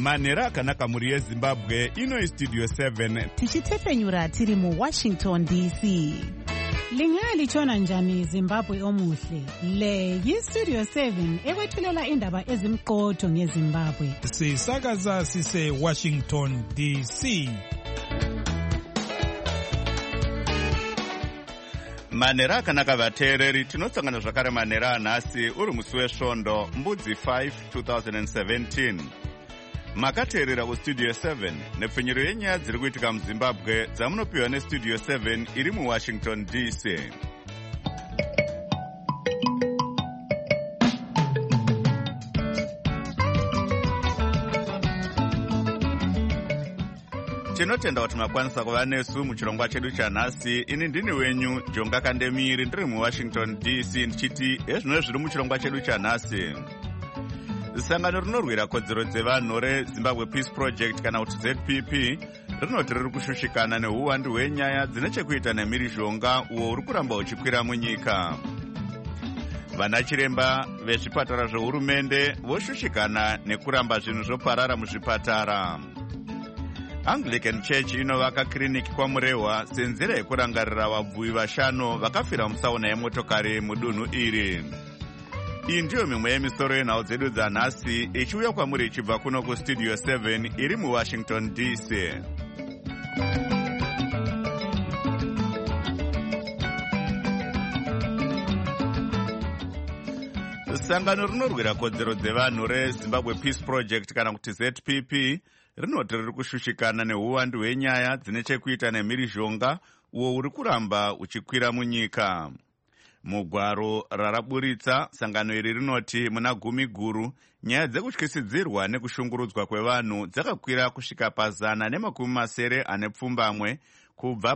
manhero akanaka mhuri yezimbabwe. Ino Studio 7 tichitepfenyura tiri muWashington DC. Lingalitshona njani Zimbabwe omuhle? Le yiStudio 7 ekwethulela indaba ezimqotho ngeZimbabwe. Sisakaza sise Washington DC. manhero akanaka vateereri, tinosangana zvakare manhero anhasi uri musi wesvondo mbudzi 5 2017. Makateerera kuStudio 7 nepfenyuro yenyaya dziri kuitika muZimbabwe dzamunopiwa neStudio 7 iri muWashington DC. Tinotenda kuti makwanisa kuva nesu muchirongwa chedu chanhasi. Ini ndini wenyu Jonga Kandemiri, ndiri muWashington DC, ndichiti ezvino zviri muchirongwa chedu chanhasi. Sangano rinorwira kodzero dzevanhu reZimbabwe Peace Project kana kuti ZPP rinoti riri kushushikana neuwandu hwenyaya dzine chekuita nemhirizhonga uwo uri kuramba uchikwira munyika. Vana chiremba vezvipatara zvehurumende voshushikana nekuramba zvinhu zvoparara muzvipatara. Anglican Church inovaka kiriniki kwamurehwa senzira yekurangarira vabvuyi vashanu vakafira musauna yemotokari mudunhu iri. Iyi ndiyo mimwe yemisoro yenhau dzedu dzanhasi ichiuya kwamuri ichibva kuno kuStudio 7 iri muWashington DC. Sangano rinorwira kodzero dzevanhu reZimbabwe Peace Project kana kuti ZPP rinoti riri kushushikana neuwandu hwenyaya dzine chekuita nemhirizhonga uwo uri kuramba uchikwira munyika. Mugwaro raraburitsa, sangano iri rinoti muna gumi guru nyaya dzekutyisidzirwa nekushungurudzwa kwevanhu dzakakwira kusvika pa190 kubva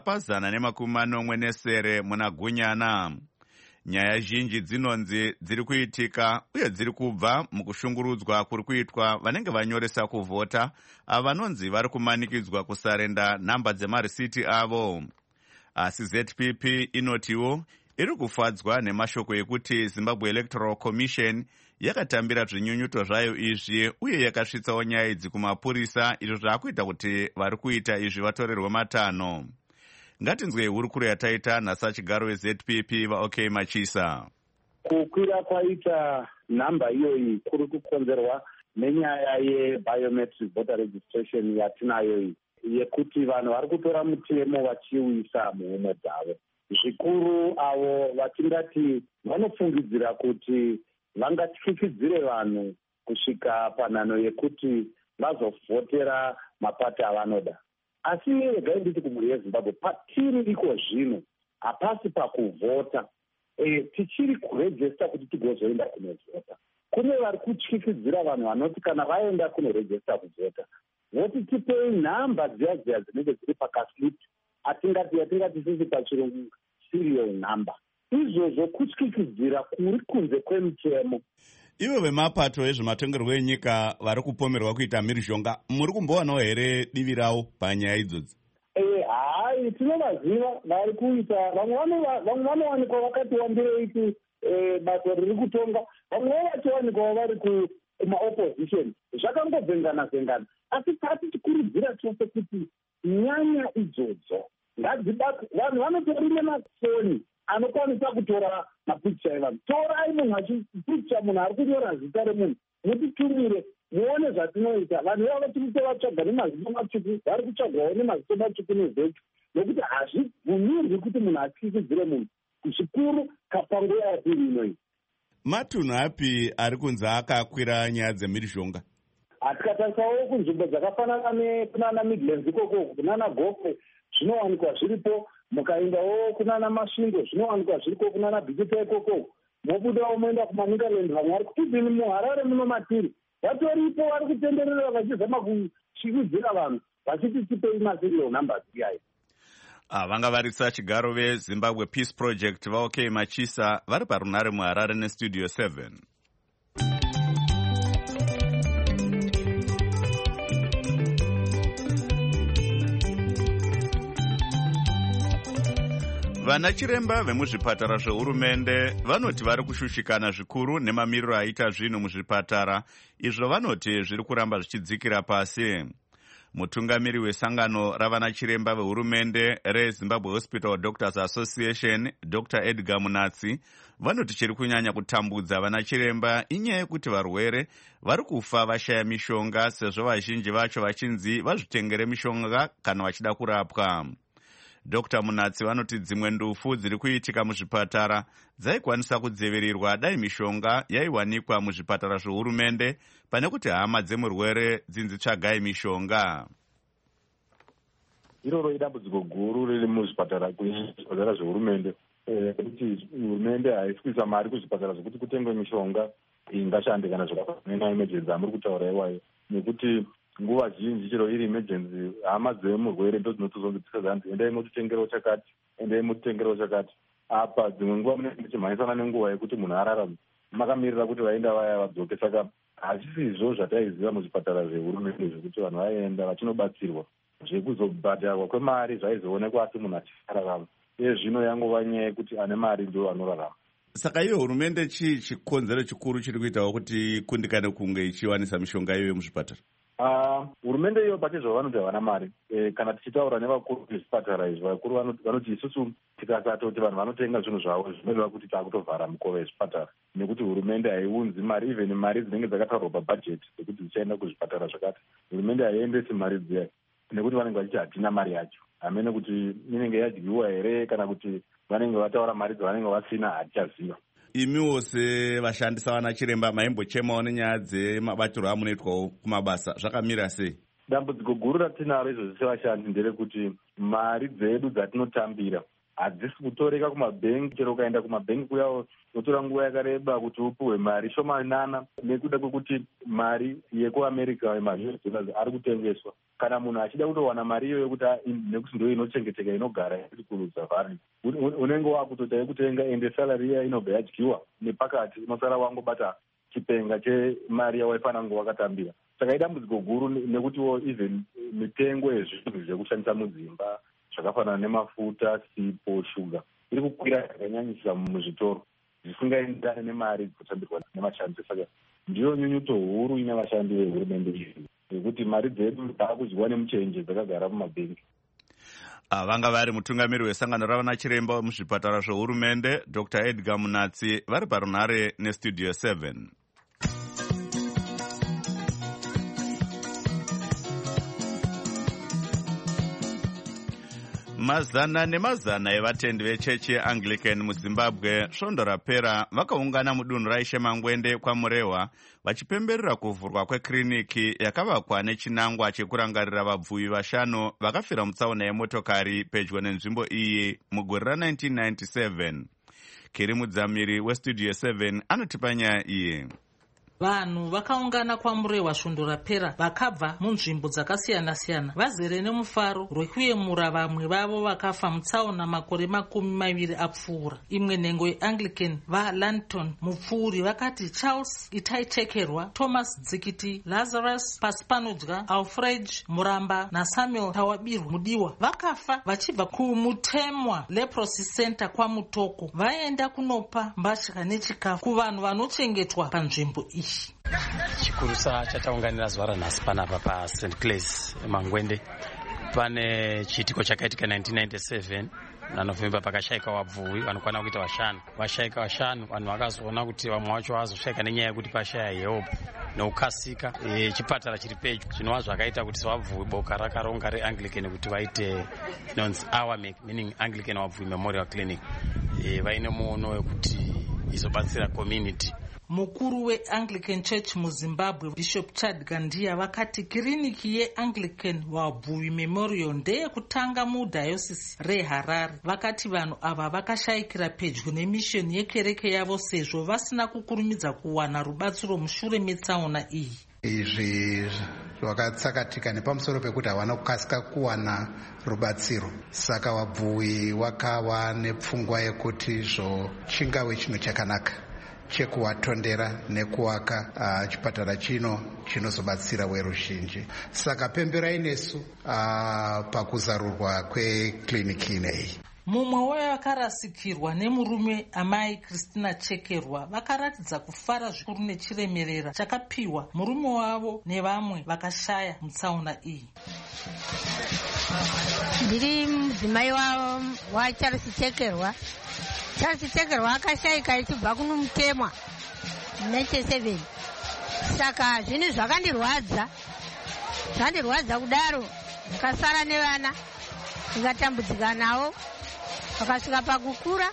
pa140 muna gunyana. Nyaya zhinji dzinonzi dziri kuitika uye dziri kubva mukushungurudzwa kuri kuitwa vanenge vanyoresa kuvhota avanonzi vari kumanikidzwa kusarenda nhamba dzemarisiti avo. Asi ZPP inotiwo iri kufadzwa nemashoko ekuti Zimbabwe Electoral Commission yakatambira zvinyunyuto zvayo izvi uye yakasvitsawo nyaya idzi kumapurisa, izvo zvaakuita kuti vari kuita izvi vatorerwe matanho. Ngatinzwe hurukuro yataita nhasi chigaro weZPP vaOK Machisa. Kukwira kwaita nhamba iyoyi kuri kukonzerwa nenyaya yebiometric voter registration yatinayo iyi, yekuti vanhu vari kutora mutemo vachiuisa muhomwe dzavo. Zvikuru avo vatingati vanofungidzira kuti vangatyisidzire vanhu kusvika panhano yekuti vazovhotera mapati avanoda. Asi regai nditi kumhuri yeZimbabwe, patiri iko zvino hapasi pakuvhota. Tichiri kurejesta kuti tigozoenda kunovhota. Kune vari kutyisidzira vanhu vanoti kana vaenda kunorejesta kuvhota voti tipei nhamba dziya dzinenge dziri pakaslip yatingati sisi pachirungu serial number. Izvozvo kutyisidzira kuri kunze kwemutemo. Ivo vemapato ezvematongerwo enyika vari kupomerwa kuita mhirizhonga, muri kumbowanawo here divi ravo panyaya idzodzi? Hai, tinovaziva vari kuita. Vamwe vanowanikwa vakati wandirei basa riri kutonga, vamwe vachiwanikwa vari kumaopposition. Zvakangobvengana-vhengana. Asi tati tikurudzira chose kuti nyanya idzodzo ngadzibatwe. Vanhu vanotori nemafoni anokwanisa kutora mapikicha evanhu. Torai munhu achipikicha munhu ari kunyora zita remunhu, mutitumire muone zvatinoita. Vanhu ivavo tiri kutovatsvaga nemazito matsvuku, vari kutsvagwawo nemazito matsvuku nezvechu, nokuti hazvibvumirwi kuti munhu atyisidzire munhu, zvikuru kapanguva yapiri inoyi. Matunhu api ari kunzi akakwira nyaya dzemhirizhonga? Tikatarisawo kunzvimbo dzakafanana kunana Midlands ikoko, kunana Gokwe zvinowanikwa zviripo, mukaendawo kunana Masvingo zvinowanikwa zviriko, kunana Bhikita ikoko, mobudawo moenda kumaNicaland, vamwe vari kutibvini muHarare muno matiri vatoripo, vari kutenderera vachizama kutyisidzira vanhu vachiti tipei maserial numbers iyayi. Vanga varisa chigaro veZimbabwe Peace Project vaOK Machisa vari parunhare muHarare neStudio 7. Vanachiremba vemuzvipatara zvehurumende vanoti vari kushushikana zvikuru nemamiriro aita zvinhu muzvipatara, izvo vanoti zviri kuramba zvichidzikira pasi. Mutungamiri wesangano ravanachiremba vehurumende reZimbabwe Hospital Doctors Association, Dr. Edgar Munatsi, vanoti chiri kunyanya kutambudza vanachiremba inyaya yekuti varwere vari kufa vashaya mishonga, sezvo vazhinji vacho vachinzi vazvitengere mishonga kana vachida kurapwa. Dr. Munatsi vanoti dzimwe ndufu dziri kuitika muzvipatara dzaikwanisa kudzivirirwa dai mishonga yaiwanikwa muzvipatara zvehurumende pane kuti hama dzemurwere dzinzitsvagai mishonga. Iroro idambudziko guru riri muzvipatara zvehurumende, kuti hurumende haisi kuisa mari kuzvipatara zvokuti kutengwe mishonga ingashande kana zvakafanana emergency amuri kutaura iwayo, nekuti nguva zhinji chero iri emergency hama dzemurwere ndo dzinotozongotsika dzanzi endai mutitengerawo chakati, endai mutitengerawo chakati. Apa dzimwe nguva munenge muchimhanyisana nenguva yekuti munhu ararama makamirira kuti vaenda vaya vadzoke. Saka hazvisizvo zvataiziva muzvipatara zvehurumende zvekuti vanhu vaenda vachinobatsirwa, zvekuzobhadharwa kwemari zvaizoonekwa asi munhu achirarama. Iye zvino yangova nyaya yekuti ane mari ndo anorarama. Saka iyo hurumende chii chikonzero chikuru chiri kuitawo kuti kundikane kunge ichiwanisa mishonga iyoyo muzvipatara? Hurumende iyo pachezvo vanoti havana mari. Kana tichitaura nevakuru vezvipatara izvi, vakuru vanoti isusu tikasatoti vanhu vanotenga zvinhu zvavo zvinoreva kuti taakutovhara mukova wezvipatara, nekuti hurumende haiunzi mari, even mari dzinenge dzakataurwa pabhajeti dzekuti dzichaenda kuzvipatara zvakati, hurumende haiendesi mari dziya nekuti vanenge vachiti hatina mari yacho. Hamene kuti inenge yadyiwa here kana kuti vanenge vataura mari dzavanenge vasina, hatichaziva. Imiwo sevashandisa vanachiremba maimbochemawo nenyaya dzemabatiro amunoitwawo kumabasa, zvakamira sei? Dambudziko guru ratinaro izvozvi sevashandi nderekuti mari dzedu dzatinotambira hadzisi kutoreka kumabhengi. Chero ukaenda kumabhengi kuyawo unotora nguva yakareba kuti upuhwe mari shomanana, nekuda kwekuti mari yekuamerica ma-US dollars ari kutengeswa. Kana munhu achida kutowana mari iyoyo kuti nekuti ndo inochengeteka inogara iri kurudza vari, unenge wakutota yekutenga, ende salary iya inobva yadyiwa nepakati, unosara wangobata chipenga chemari yawaifanira kunge wakatambira. Saka idambudziko guru nekutiwo even mitengo yezvinhu zvekushandisa mudzimba zvakafanana nemafuta, sipo, shuga iri kukwira zvakanyanyisa muzvitoro zvisingaendane nemari dzotambirwa nemashandisi. Saka ndiyo nyunyuto huru ine vashandi vehurumende izvi, nekuti mari dzedu dzaakudyiwa nemuchenje dzakagara mumabhengi. Vanga vari mutungamiri wesangano ravanachiremba muzvipatara zvehurumende Dr. Edgar Munatsi vari parunhare nestudio 7. Mazana nemazana evatendi vechechi yeAnglican muZimbabwe svondo rapera vakaungana mudunhu raIshe Mangwende kwaMurehwa vachipemberera kuvhurwa kwekiriniki yakavakwa nechinangwa chekurangarira vabvuvi 5 vakafira mutsaona yemotokari pedyo nenzvimbo iyi mugore ra1997. Kiri Mudzamiri westudio 7 anotipa nyaya iyi. Vanhu vakaungana kwaMurehwa svondo rapera vakabva munzvimbo dzakasiyana-siyana vazere nemufaro rwekuyemura vamwe vavo vakafa mutsaona makore 20 apfuura. Imwe nhengo yeAnglican vaLandton mupfuuri vakati Charles Itaichekerwa, Thomas Dzikiti, Lazarus Pasipanodya, Alfred Muramba naSamuel Tawabirwa Mudiwa vakafa vachibva kumutemwa Leprosy Center kwaMutoko vaenda kunopa mbatya nechikafu kuvanhu vanochengetwa panzvimbo iyi. Chikurusa chataunganira zuva ranhasi panapa paSt Clare's Mangwende pane chiitiko chakaitika 1997 naNovemba pakashayika vabvuvi vanokwana kuita 5. Vashayika 5 vanhu vakazoona kuti vamwe vacho vazoshayika nenyaya yekuti pashaya help neukasika. Chipatara chiri pedyo zvinova zvakaita kuti sevabvuvi boka rakaronga reAnglican kuti vaite inonzi our meaning Anglican Wabvuvi Memorial Clinic vaine muono wekuti izobatsira community. Mukuru weAnglican Church muZimbabwe Bishop Chad Gandia vakati kiriniki yeAnglican Wabvuvi Memorial ndeyekutanga mudhayosisi reHarare. Vakati vanhu ava vakashayikira pedyo nemishoni yekereke yavo sezvo vasina kukurumidza kuwana rubatsiro mushure metsaona iyi. Izvi zvakatsakatika nepamusoro pekuti havana kukasika kuwana rubatsiro. Saka wabvuvi wakava nepfungwa yekuti chingave chinhu chakanaka chekuvatondera nekuwaka chipatara chino chinozobatsira weruzhinji. Saka pemberai nesu pakuzarurwa kwekliniki ineyi. Mumwe wevakarasikirwa nemurume amai Christina Chekerwa vakaratidza kufara zvikuru nechiremerera chakapiwa murume wavo nevamwe vakashaya mutsaona iyi. Ndiri mudzimai waCharles Chekerwa. Charles Chekerwa akashayika achibva kuno mutemwa 97. Saka zvinhu zvakandirwadza kudaro. Ndakasara nevana ndikatambudzika navo vakasvika pakukura,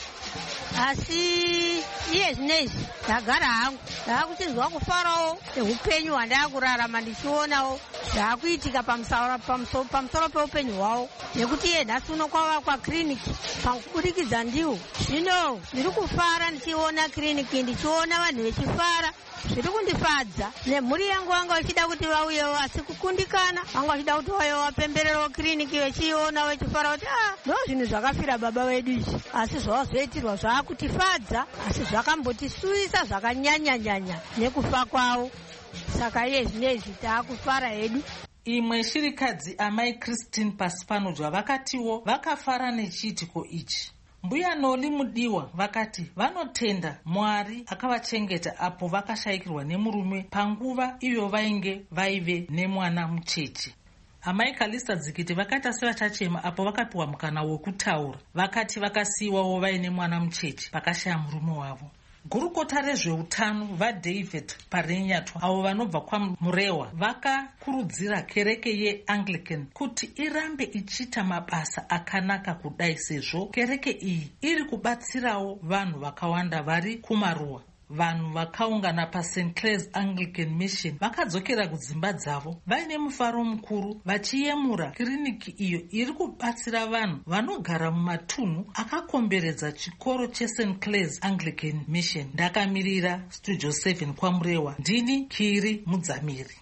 asi iye zvinezvi ndagara hangu ndaakuchinzwa kufarawo neupenyu hwandakurarama ndichionawo zvaakuitika pamusoro peupenyu hwavo, nekuti iye nhasi uno kwavakwa kiriniki pakubudikidza ndiwo. Zvino ndiri kufara ndichiona kiriniki, ndichiona vanhu vechifara, zviri kundifadza. Nemhuri yangu vanga vachida kuti vauyewo, asi kukundikana. Vanga vachida kuti vauyewo vapembererewo kiriniki vechiona vechifara kuti ndo zvinhu zvakafira baba vedu izvi, asi zvavazoitirwa zvaakutifadza, asi zvakambotisuisa zvakanyanya nekufa kwavo. Saka iye zvinezvi taakufara hedu. Imwe shirikadzi amai Christine Pasipanodya vakatiwo vakafara nechiitiko ichi. Mbuya Noli Mudiwa vakati vanotenda Mwari akavachengeta apo vakashayikirwa nemurume panguva iyo vaive nemwana mucheche. Amai Kalista Dzikiti vakaita sevachachema apo vakapiwa mukana wekutaura. Vakati vakasiyiwawo vaine mwana mucheche vakashaya murume wavo. Gurukota rezveutano vaDavid Parenyatwa avo vanobva kwaMurewa vakakurudzira kereke yeAnglican kuti irambe ichiita mabasa akanaka kudai, sezvo kereke iyi iri kubatsirawo vanhu vakawanda vari kumaruwa. Vanhu vakaungana paSt Clare's Anglican Mission vakadzokera kudzimba dzavo vaine mufaro mukuru vachiyemura kiriniki iyo iri kubatsira vanhu vanogara mumatunhu akakomberedza chikoro cheSt Clare's Anglican Mission. Ndakamirira Studio 7 kwaMurewa, ndini Kiri Mudzamiri.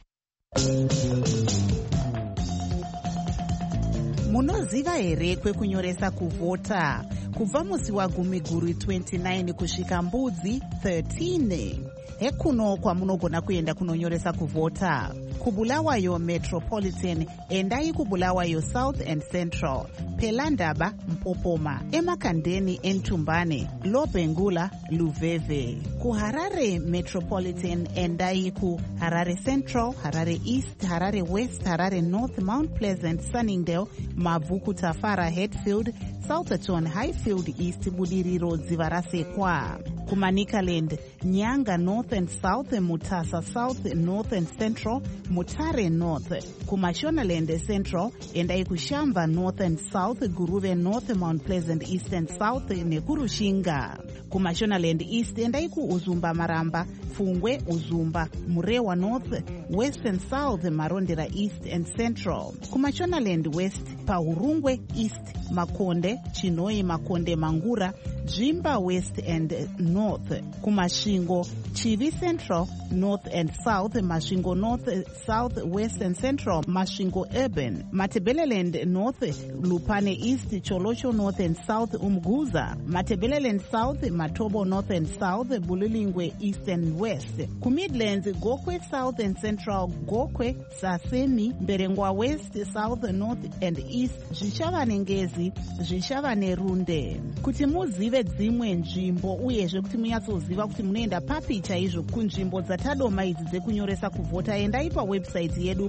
Munoziva here kwekunyoresa kuvhota? Kubva musi waGumiguru 29 kusvika Mbudzi 13. Hekuno kwamunogona kuenda kunonyoresa kuvhota. Kubulawayo Metropolitan endai kubulawayo South and Central, Pelandaba Mpopoma, Emakandeni Entumbane, Lobengula Luveve. KuHarare Metropolitan endai ku Harare Central, Harare East, Harare West, Harare North, Mount Pleasant, Sunningdale, Mavuku Tafara, Hatfield, Southerton, Highfield East, Budiriro Dzivarasekwa. Kumanikaland Nyanga North and South, Mutasa South, North and Central, Mutare North. Kumashonaland Central endai kuShamba North and South, Guruve North, Mount Pleasant East and South, Nekurushinga. Kumashonaland East endai kuUzumba Maramba, Fungwe Uzumba, Murewa North, West and South, Marondera East and Central. Kumashonaland West Pahurungwe East, Makonde, Chinoi Makonde Mangura, Jimba West and North. Kumashingo Chivi Central, North and South, Mashingo North, South, West and Central, Mashingo Urban, Matebeleland North, Lupane East, Cholocho North and South, Umguza, Matebeleland South, Matobo North and South, Bulilingwe East and West. Kumidlands Gokwe South and Central, Gokwe, Sasemi, Berengwa West, South, North and East, Zvishavane Ngezi, Zvishavane Runde. Kuti muzive dzimwe nzvimbo uyezve kuti munyatsoziva kuti munoenda papi chaizvo kunzvimbo dzatadoma idzi dzekunyoresa kuvhota, endai pawebsite yedu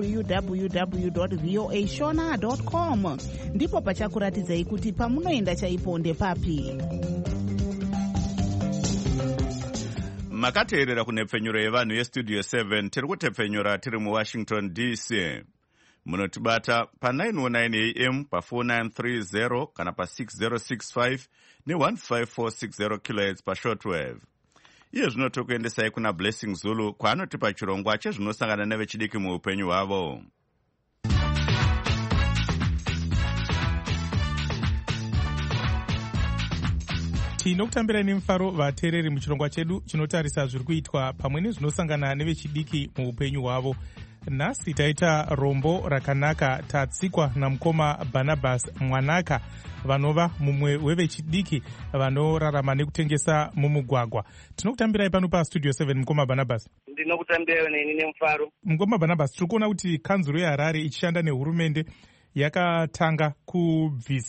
www.voashona.com. ndipo pachakuratidzai kuti pamunoenda chaipo ndepapi. Makateerera kunepfenyuro yevanhu yestudio 7 tiri kutepfenyura tiri muWashington DC. Munotibata pa 919 AM pa 4930 kana pa 6065 ne 15460 kHz pa shortwave. Iye zvino tokuendesai kuna Blessing Zulu kwaanotipa chirongwa chezvinosangana nevechidiki muupenyu hwavo. Tinokutambira nemufaro vateereri muchirongwa chedu chinotarisa zviri kuitwa pamwe nezvinosangana nevechidiki muupenyu hwavo. Nhasi taita rombo rakanaka tatsikwa namukoma Barnabas Mwanaka, vanova mumwe wevechidiki vanorarama nekutengesa mumugwagwa. Tinokutambirai pano pastudio 7 mukoma Barnabas. Ndinokutambirai neni nemufaro. Mukoma Barnabas, tiri kuona kuti kanzuro yeHarare ichishanda nehurumende yakatanga kubvisa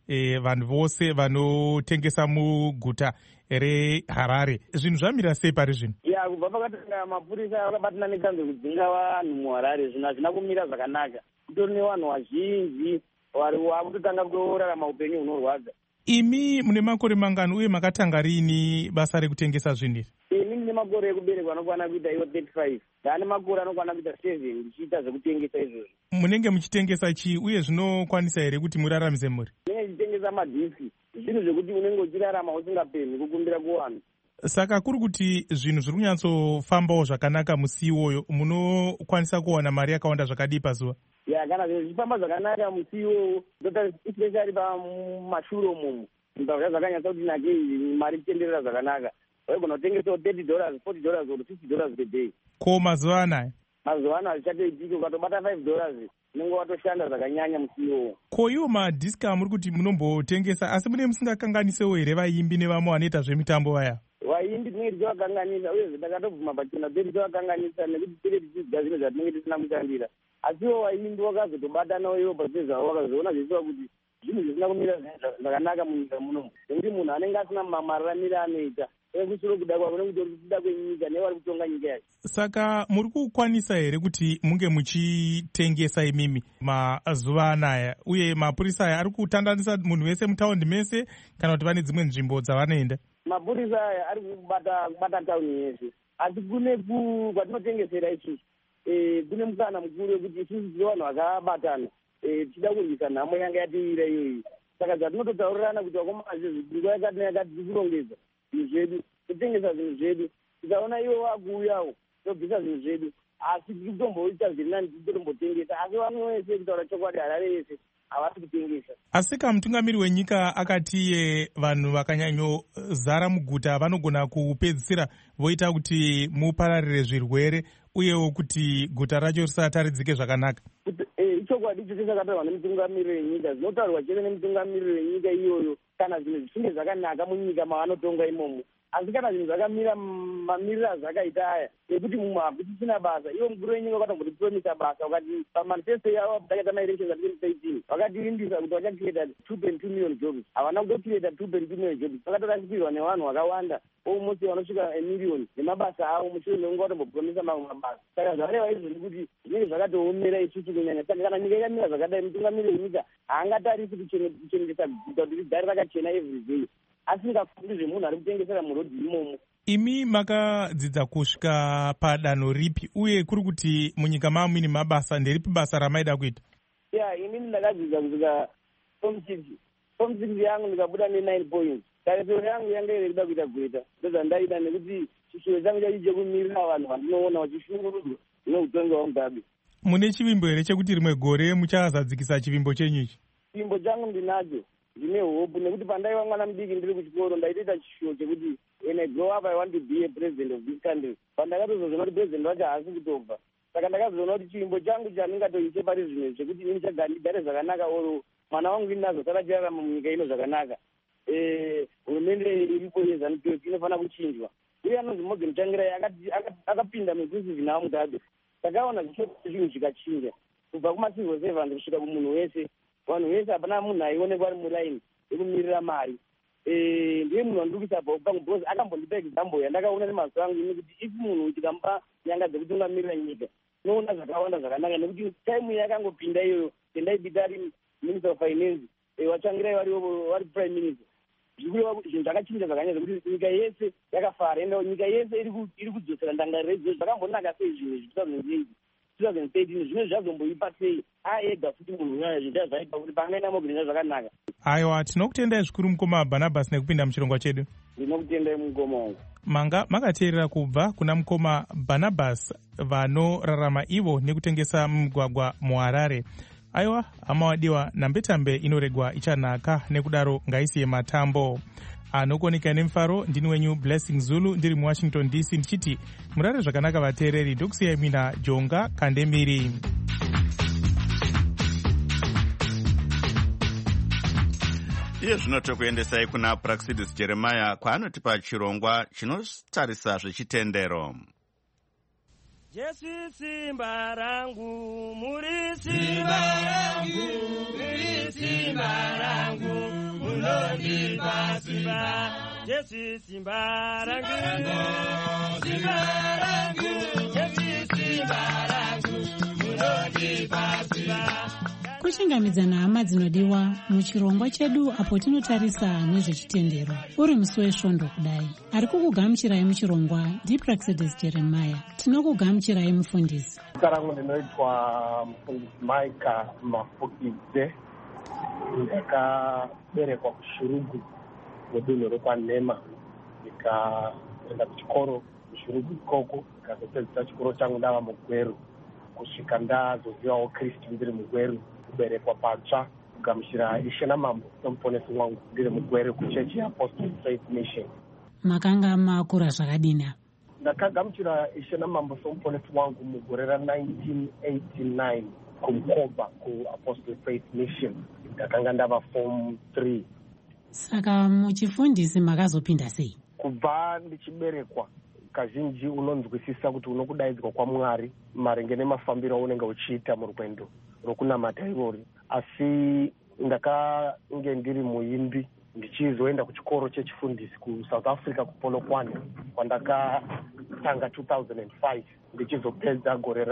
vanhu vose vanotengesa muguta reHarare. Zvinhu zvamira sei pari zvino? Kubva pakatanga mapurisa akabatana nekanzo kudzinga vanhu muHarare, zvinhu hazvina kumira zvakanaka. Kutori nevanhu vazhinji vari vakutotanga kurarama upenyu hunorwadza. Imi mune makore mangani uye makatanga rini basa rekutengesa zvinhu izvi? Ini ndine makore ekuberekwa anokwana kuita iwo 35. Ndane makore anokwana kuita 7 ndichiita zvekutengesa izvozvo. Munenge muchitengesa chii uye zvinokwanisa here kuti muraramise mhuri? Ndinenge ndichitengesa madhiski, zvinhu zvekuti unenge uchirarama usingapemhi kukumbira kuvanhu. Saka kuri kuti zvinhu zviri kunyatsofambawo zvakanaka musi iwoyo, munokwanisa kuwana mari yakawanda zvakadii pazuva? Kana zvinhu zvichifamba zvakanaka musi iwowo, especially pamashure umomo, ndabva zvakanyatsa kuti nakei mari ichitenderera zvakanaka. Waigona kutengesawo $30, $40 or $50 per day. Ko mazuva anaya? Mazuva anaya zvichatoitiki, ukatobata $5 unenge watoshanda zvakanyanya musi iwowo. Ko iwo madhiski amuri kuti munombotengesa, asi mune musingakanganisewo here vaimbi nevamwe vanoita zvemitambo vaya? Vaimbi tinenge tichivakanganisa, uye takatobvuma pachena pedu tichivakanganisa nekuti tiri tichidzidza zvinhu zvatinenge tisina kushandira. Asiwo vaimbi wakazotobatanawo ivo pazvinhu zvavo wakazoona zvisiwa kuti zvinhu zvisina kumira zvakanaka munyika munomu. Nekuti munhu anenge asina mararamiro anoita kusuro kuda kwako nekuti kuda kwenyika nevari kutonga nyika yacho. Saka muri kukwanisa here kuti munge muchitengesa imimi mazuva anaya, uye mapurisa aya ari kutandanisa munhu wese mutaundi mese kana kuti pane dzimwe nzvimbo dzavanoenda? Mapurisa aya ari kubata tauni yese, asi kune kwatinotengesera isusu kune mukana mukuru wekuti isusu tine vanhu vakabatana tichida kurwisa nhamo yanga yatiwira iyoyi. Saka zvatinototaurirana kuti wakomazve nguva yakati neyakati tikurongedza zvinhu zvedu, totengesa zvinhu zvedu, tikaona ivo vakuuyawo tobvisa zvinhu zvedu, asi titomboita zviri nani titotombotengesa. Asi vanhu vese kutaura chokwadi Harare yese havasi kutengesa. Asi kamutungamiri wenyika akati vanhu vakanyanyozara muguta vanogona kupedzisira voita kuti mupararire zvirwere uyewo kuti guta racho risataridzike zvakanaka. Ichokwadi icho chesakataurwa nemutungamiriri wenyika, zvinotaurwa chete nemutungamiriri wenyika iyoyo kana zvinhu zvichinge zvakanaka munyika maanotonga imomo. Asi kana zvinhu zvakamira mamiriro azvakaita aya ekuti mumwe hakutisina basa, iwo mukuru wenyika wakatombotipuromisa basa, wakati pamanifesto yavo takaita maelections a2018 vakatirimbisa kuti vachacreata 2.2 million jobs. Havana kutocreata 2.2 million jobs, vakatorashikirwa nevanhu vakawanda almost vanosvika 1 million nemabasa avo mushure mekunge vatombopuromisa mamwe mabasa. Saka zvareva izvozvi kuti zvinenge zvakatoomera isusu kunyanya. Saka kana nyika ikamira zvakadai, mutungamiriri wenyika haangatarisi kuchengetesa guta kuti rigare rakachena everyday, asingafundi zvemunhu ari kutengesera murodhi imomo. Imi makadzidza kusvika padanho ripi, uye kuri kuti munyika mamuine mabasa nderipi basa ramaida kuita? Inini ndakadzidza kusvika form 6 yangu ndikabuda ne9 points. Tarisiro yangu yanga iri kuda kuita gweta, ndozvandaida nekuti chishuwo changu chachi chekumirira vanhu vandinoona vachishungurudzwa neutongi hwaMugabe. Mune chivimbo here chekuti rimwe gore muchazadzikisa chivimbo chenyu ichi? Chivimbo changu ndinacho, ndine hope, nekuti pandaiva mwana mudiki ndiri kuchikoro ndaitoita chishuwo chekuti when I grow up I want to be a president of this country. Pandakatozozona kuti president wacho haasi kutobva, saka ndakazoona kuti chivimbo changu chandingatoise pari zvimwe zvekuti ini ndigare zvakanaka, oro mwana wangu ini azosara chirarama munyika ino zvakanaka. Hurumende iripo yeZANU-PF inofanira kuchinjwa, uye anonzi Morgan Tsvangirai akapinda muinclusive nawo Mugabe. Takaona zvinhu zvikachinja kubva kuma-civil servants kusvika kumunhu wese. Vanhu vese hapana munhu aionekwa ari muraini yekumirira mari. Ndiye munhu wandiri kuisa because akambondipa example yandakaona nemaziso angu ini kuti if munhu tikamupa nyanga dzekutungamirira nyika tinoona zvakawanda zvakanaka, nekuti time yakangopinda iyoyo tendaipita ari minister of finance, Tsvangirai vari prime minister. Zvikureva kuti zvinhu zvakachinja zvakanyanya zvekuti nyika yese yakafara, ende nyika yese iri kudzosera ndangariro idzodzo. Zvakambonaka sei zvinhu 2013 zvino zvazomboipa sei aega futi munhu uya zvinhu zvaipa kuti pangaenda mogenda zvakanaka. Aiwa, tinokutendai zvikuru mukoma Barnabas nekupinda muchirongwa chedu. Ndinokutendai mukoma wangu. Manga makateerera kubva kuna mukoma Barnabas vanorarama ivo nekutengesa mumugwagwa muHarare. Aiwa, hama wadiwa, nambetambe inoregwa ichanaka, nekudaro ngaisiye matambo. Anokoneka nemufaro, ndini wenyu Blessing Zulu, ndiri muWashington DC, ndichiti murare zvakanaka vateereri, ndokusiyai mina Jonga Kandemiri. Iye zvino tokuendesai kuna Praxidis Jeremiah kwaanotipa chirongwa chinotarisa zvechitendero. Jesu simba rangu, muri simba rangu, muri simba rangu. munondipa simba. Jesu simba rangu, simba rangu, Jesu simba rangu, munondipa simba. Kuchingamidzana hama dzinodiwa muchirongwa chedu apo tinotarisa nezvechitendero. Uri musi wesvondo kudai. Ari kukugamuchirai muchirongwa ndiPraxedis Jeremiah. Tinokugamuchirai mufundisi. Zita rangu ndinoitwa mufundisi Maika Mafukidze. Ndakaberekwa kuShurugu mudunhu rekwaNhema. Ndikaenda kuchikoro kuShurugu ikoko. Ndikazopedzisa chikoro changu ndava mugweru. Kusvika ndazozivawo Kristu ndiri mugweru. Kuberekwa patsva kugamuchira Ishe naMambo somuponesi wangu ndiri mugweru kuchechi yeApostle Faith Mission. Makanga makura zvakadini? Ndakagamuchira Ishe naMambo somuponesi wangu mugore ra1989 kumukobva kuApostle Faith Mission. Ndakanga ndava form 3. Saka muchifundisi makazopinda sei? Kubva ndichiberekwa kazhinji unonzwisisa kuti unokudaidzwa kwaMwari maringe nemafambiro aunenge uchiita murwendo rokunamata irori. Asi ndakange ndiri muimbi ndichizoenda kuchikoro chechifundisi kuSouth Africa kuPolokwane kwandakatanga 2005 ndichizopedza gore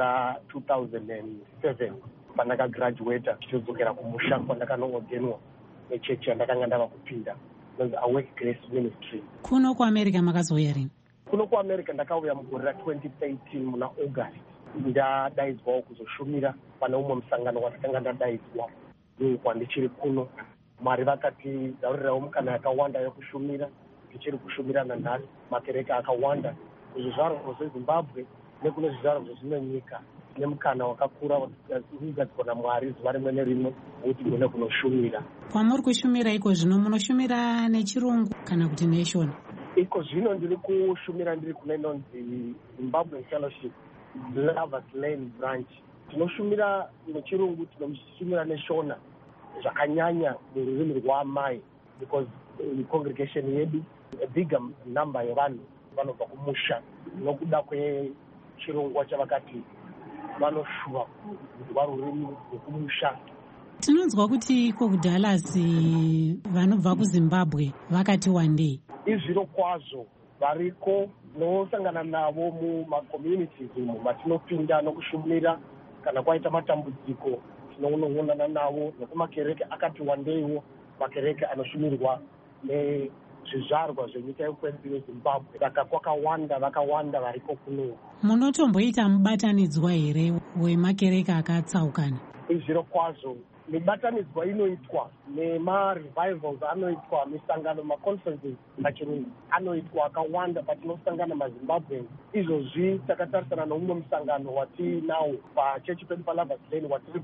ra2007 pandakagraduata ndichidzokera kumusha kwandakanongogenwa nechechi yandakanga ndava kupinda inonzi Awake Grace Ministry. Kuno kuAmerica makazouya rini? Kuno kuAmerica ndakauya mugore ra2013 muna August. Ndadaidzwawo kuzoshumira pane umwe musangano wandakanga ndadaidzwa kwandichiri kuno. Mwari vakati zaurirawo mukana yakawanda yokushumira. Ndichiri kushumira nanhasi makereke akawanda kuzvizvarwa zveZimbabwe nekune zvizvarwa zvezvimwe nyika. Nemukana wakakura unogadzirwa naMwari zuva rimwe nerimwe kuti gone kunoshumira. Kwamuri kushumira iko zvino munoshumira nechirungu kana kuti neshona? Iko zvino ndiri kushumira ndiri kune inonzi Zimbabwe Fellowship Lovers Lane branch. Tinoshumira nechirungu, tinoshumira neshona zvakanyanya mururimi rwaamai because congregation yedu a bigger number yevanhu vanobva kumusha nokuda kwechirongwa chavakati vanoshuva kunzwa rurimi rwekumusha. Tinonzwa kuti iko kuDallas vanobva kuZimbabwe vakati wandei. Izviro kwazvo variko nosangana navo mumaCommunities umo matinopinda nokushumira kana kwaita matambudziko tinoonana navo nekumakereke akati wandeiwo makereke anoshumirwa nezvizvarwa zvenyika yekwedu yeZimbabwe. Saka kwakawanda vakawanda variko kuno. Munotomboita mubatanidzwa here wemakereke akatsaukana? Izviro kwazvo mibatanidzwa inoitwa nemarevivals anoitwa misangano maconferences pachirungu anoitwa akawanda patinosangana maZimbabwe. Izvozvi takatarisana noumwe musangano watinawo pachechi pedu paLovers Lane watiri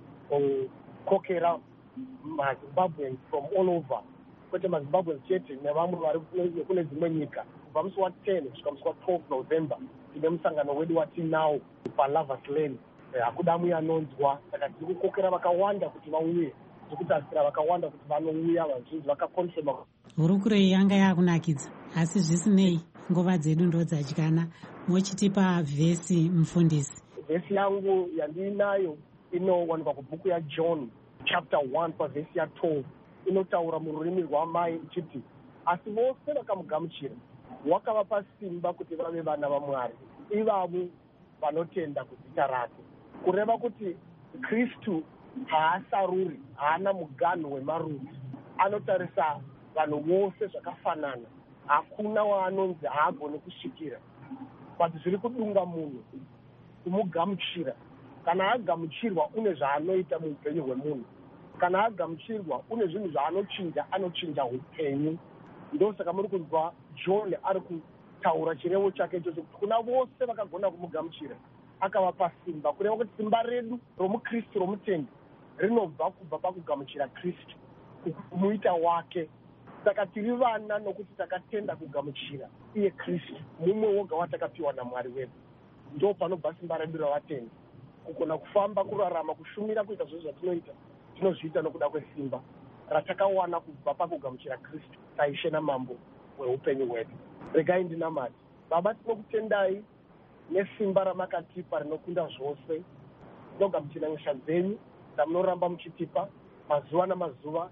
kukokera maZimbabweans from all over, kwete maZimbabweans chete nevamwe vari kune dzimwe nyika. Kubva musi wa10 kusvika musi wa12 November tine musangano wedu watinawo paLovers Lane. Hakuda muyanonzwa, saka tiri kukokera vakawanda kuti vauye, tiri kutarisira vakawanda kuti vanouya, vazhinji vakakonfirma. Hurukuro yanga yakunakidza, asi zvisinei nguva dzedu ndodzadyiana. Mochitipa vhesi mufundisi? Vhesi yangu yandinayo inowanikwa kubhuku yaJohn chapter 1 pavhesi ya12. Inotaura mururimi rwaamai ichiti, asi vose vakamugamuchira wakavapa simba kuti vave vana vaMwari, ivavo vanotenda kuzita rake. Kureva kuti Kristu haasaruri, haana muganhu wemarudzi, anotarisa vanhu vose zvakafanana. Hakuna waanonzi haagoni kusvikira, but zviri kudunga munhu kumugamuchira. Kana agamuchirwa une zvaanoita muupenyu hwemunhu, kana agamuchirwa une zvinhu zvaanochinja, anochinja upenyu. Ndosaka muri kunzwa John ari kutaura chirevo chake ichocho kuti kuna vose vakagona kumugamuchira akavapa simba, kureva kuti simba redu romukristu romutendi rinobva kubva pakugamuchira Kristu, kumuita wake. Saka tiri vana nokuti takatenda kugamuchira iye Kristu, mumwe woga watakapiwa naMwari wedu. Ndo panobva simba redu ravatendi, kugona kufamba, kurarama, kushumira, kuita zvose zvatinoita tinozviita nokuda kwesimba ratakawana kubva pakugamuchira Kristu saishe naMambo weupenyu hwedu. Regai ndinamati. Baba, tinokutendai nesimba ramakatipa rinokunda zvose. Tinogamuchira nyasha dzenyu dzamunoramba muchitipa mazuva namazuva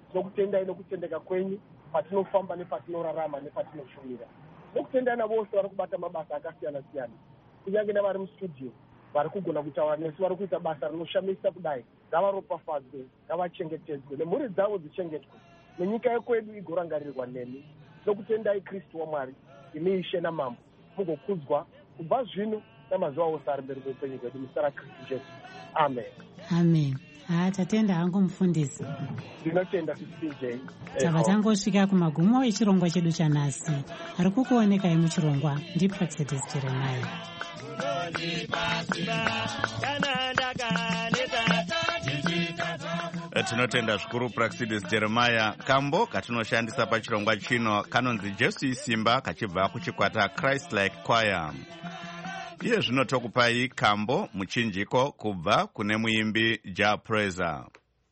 tinokutendai nokutendeka kwenyu patinofamba nepatinorarama nepatinoshumira. Tinokutendai navose vari kubata mabasa akasiyana-siyana, kunyange navari mustudio vari kugona kutaura nesu, vari kuita basa rinoshamisa kudai. Ngavaropafadzwe, ngavachengetedzwe, nemhuri dzavo dzichengetwe, nenyika yekwedu igorangarirwa nemi. Tinokutendai Kristu waMwari, imi Ishe namambo, mugokudzwa kubva zvino namazuva ose ari mberi kweupenyu hwedu, muzita raKristu Jesu. Amen. Amen. Tatenda hangu mufundisi. Ndinotenda CJ. Tava tangosvika kumagumo echirongwa chedu chanhasi. Ari kukuonekai muchirongwa ndiPraxedis Jeremiah. Tinotenda zvikuru Praxedis Jeremiah. Kambo katinoshandisa pachirongwa chino kanonzi Jesu Isimba, kachibva kuchikwata Christ Like Choir. Iye zvino tokupai kambo muchinjiko kubva kune muimbi Jah Praiser.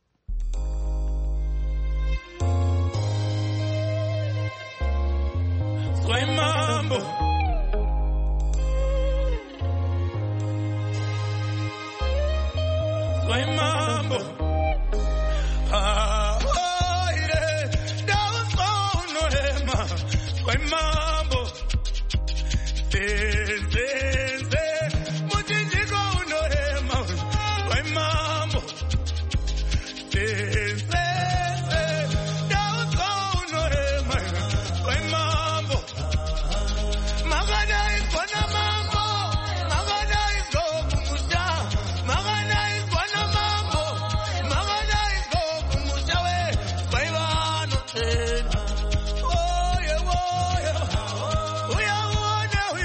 Sway mambo, sway mambo, oh yeah, down phone no hema, sway mambo, muchinjiko no hema, sway mambo, down phone no hema, sway mambo. Magana is gonna mambo, Magana is go kumusha, Magana is gonna mambo, Magana is go kumusha we, baivano tena. Oh yeah, uya wone, oh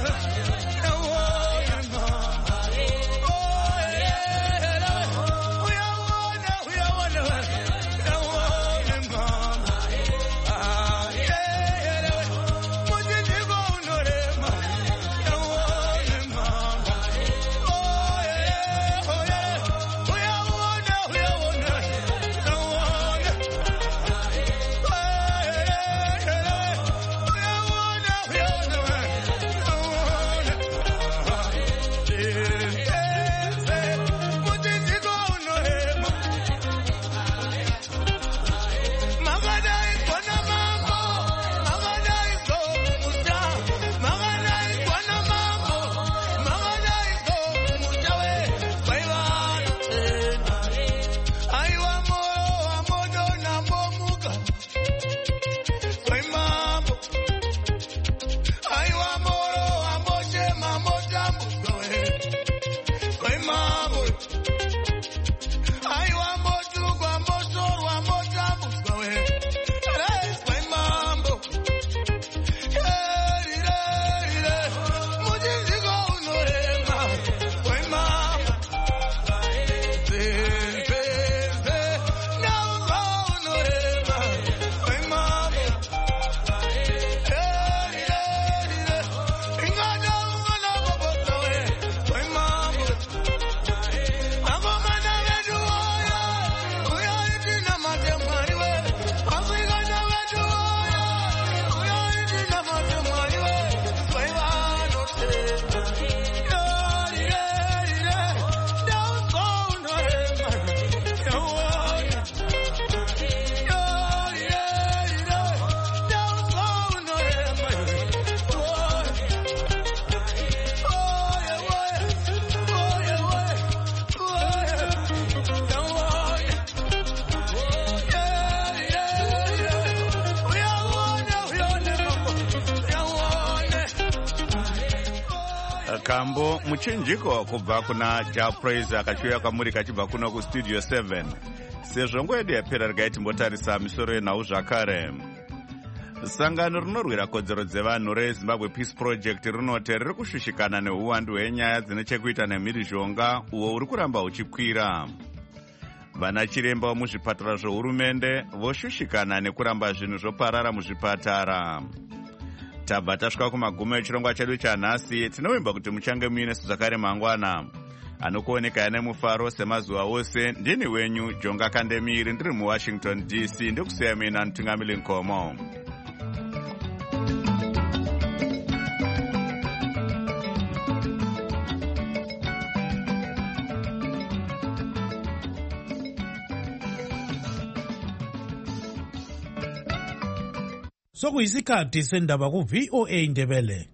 Kambo muchinjiko kubva kuna Jah Praiser kachiuya kamuri kachibva kuno kustudio 7. Sezvo nguva yedu yapera regai timbotarisa misoro yenhau zvakare. Sangano rinorwira kodzero dzevanhu reZimbabwe Peace Project rinoti riri kushushikana neuwandu hwenyaya dzine chekuita nemhirizhonga uwo uri kuramba uchikwira. Vana chiremba vemuzvipatara zvohurumende voshushikana nekuramba zvinhu zvoparara muzvipatara. Tabva tasvika kumagumo echirongwa chedu chanhasi. Tinovimba kuti muchange muinesu zvakare mangwana. Anokuoneka nemufaro semazuva ose. Ndini wenyu Jonga Kandemiri, ndiri muWashington DC. Ndikusiya mina Ntungamili Nkomo. Sokuyisikhathi sendaba ku-VOA Indebele.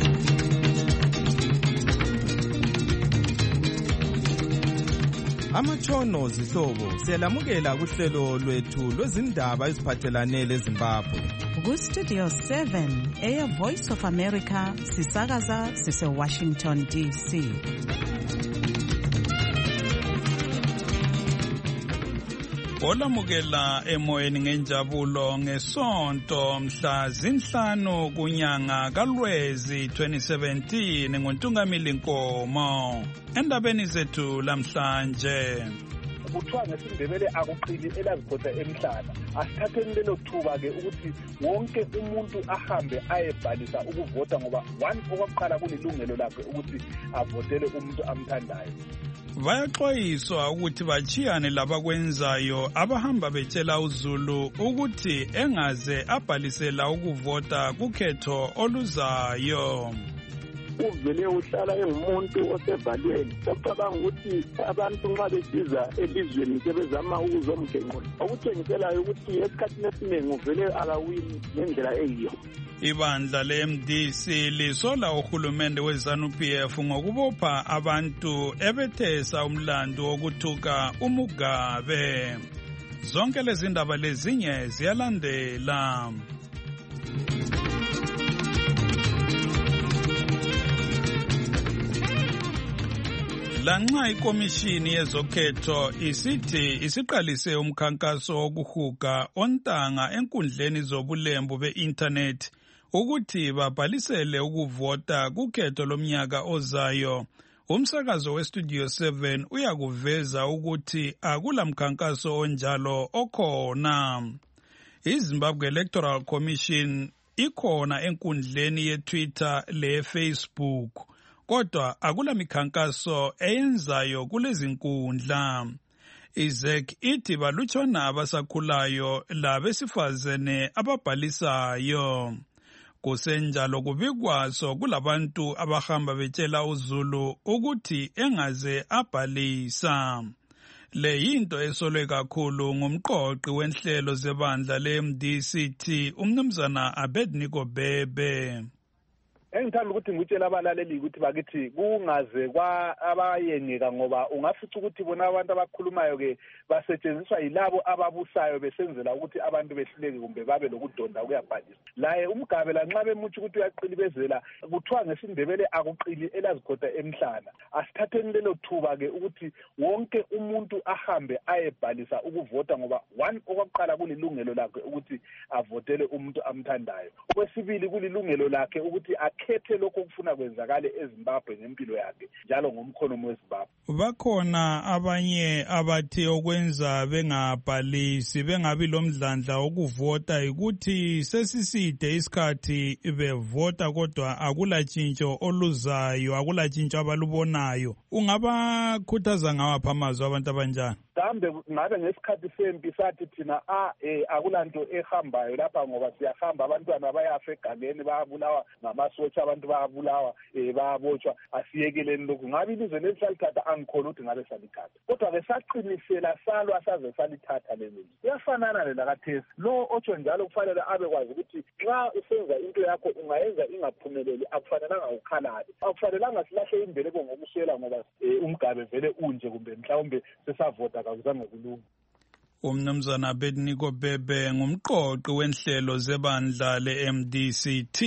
Amatshono zihlobo siyalamukela kuhlelo lwethu lwezindaba eziphathelane leZimbabwe. Ku-Studio 7 Air Voice of America sisakaza sise-Washington DC. Olamukela emoyeni ngenjabulo ngesonto mhla zinhlanu kunyanga kaLwezi 2017 ngoNtungamili Nkomo. Endabeni zethu lamhlanje kuthiwa ngesindebele akuqili elazikhotha emhlana. Asithatheni lelo thuba-ke ukuthi wonke umuntu ahambe ayebhalisa ukuvota ngoba okokuqala kulilungelo lakhe ukuthi avotele umuntu amthandayo. Bayaxwayiswa ukuthi bachiyane labakwenzayo abahamba betshela uZulu ukuthi engaze abhalisela ukuvota kukhetho oluzayo. Uvele uhlala engumuntu osebhalweni ocabanga ukuthi abantu nxa besiza elizweni sebezama ukuzomgenqula okutshengiselayo ukuthi esikhathini esiningi uvele akawini ngendlela eyiyo. Ibandla le-MDC lisola uhulumende we-ZANU-PF ngokubopha abantu ebethesa umlando wokuthuka uMugabe. Zonke lezi ndaba lezinye ziyalandela. Lanxa ikomishini yezokhetho isithi isiqalise umkhankaso wokuhuga ontanga enkundleni zobulembu be-internet ukuthi babhalisele ukuvota kukhetho lomnyaka ozayo, umsakazo weStudio 7 uyakuveza ukuthi akula mkhankaso onjalo okhona. iZimbabwe Electoral Commission ikhona enkundleni yeTwitter leFacebook, kodwa akula mikhankaso eyenzayo kulezi nkundla. IZEC ithi balutshwana abasakhulayo labesifazane ababhalisayo. Kusenjalo kubikwaso kulabantu abahamba betshela uZulu ukuthi engaze abhalisa. Le yinto esolwe kakhulu ngumqoqi wenhlelo zebandla le-MDCT umnumzana Abednego Bebe. Engithanda ukuthi ngitshela abalaleli ukuthi bakithi kungaze abayengeka ngoba ungafica ukuthi bona abantu abakhulumayo-ke basetshenziswa yilabo ababusayo besenzela ukuthi abantu behluleke kumbe babe lokudonda kuyabhalisa. Laye uMugabe lanxa bemutsho ukuthi uyaqilibezela kuthiwa ngesindebele akuqili elazikhotha emhlana. Asithatheni lelo thuba-ke ukuthi wonke umuntu ahambe ayebhalisa ukuvota ngoba okokuqala kulilungelo lakhe ukuthi avotele umuntu amthandayo. Okwesibili kulilungelo lakhe ukuthi akhethe lokho okufuna kwenzakale eZimbabwe ngempilo yakhe njalo ngomkhono weZimbabwe. Bakhona abanye abathi okwenza bengabhalisi bengabi lomdlandla wokuvota ukuthi sesiside isikhathi bevota kodwa akulatshintsho oluzayo, akulatshintsho abalubonayo. Ungabakhuthaza ngawaphi amazwi abantu abanjani? Kambe ngabe ngesikhathi sempi sathi thina akulanto ehambayo lapha ngoba siyahamba abantwana bayafa egangeni bayabulawa ngamasotsha abantu bayabulawa bayabotshwa asiyekeleni lokhu. Ngabe ilizwe lesalithatha angikhona ukuthi ngabe salithatha kodwa ke saqinisela salwa saze salithatha lelo. Kuyafanana lelakathesi lo otsho njalo kufanele abekwazi ukuthi nxa usenza into yakho ungayenza ingaphumeleli akufanelanga ukhalale, akufanelanga silahle imbeleko ngokuswela ngoba uMugabe vele unje kumbe mhlawumbe sesavota kakuzange kulunga. Umnumzana Abednego Bebe ngumqoqi wenhlelo zebandla le-MDCT.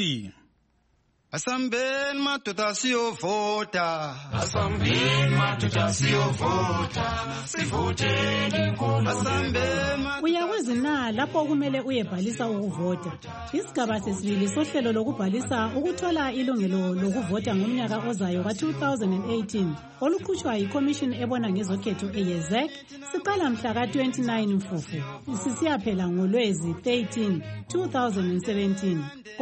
Asambeni madoda siyovota, asambeni madoda siyovota, sivoteni inkulu. Uyakwazi na lapho okumele uyebhalisa ukuvota. Isigaba sesibili sohlelo lokubhalisa ukuthola ilungelo lokuvota ngomnyaka ozayo ka-2018 olukhutshwa yiCommission ebona ngezokhetho eYezek siqala mhla ka-29 Mfufu sisiyaphela ngoLwezi 13, 2017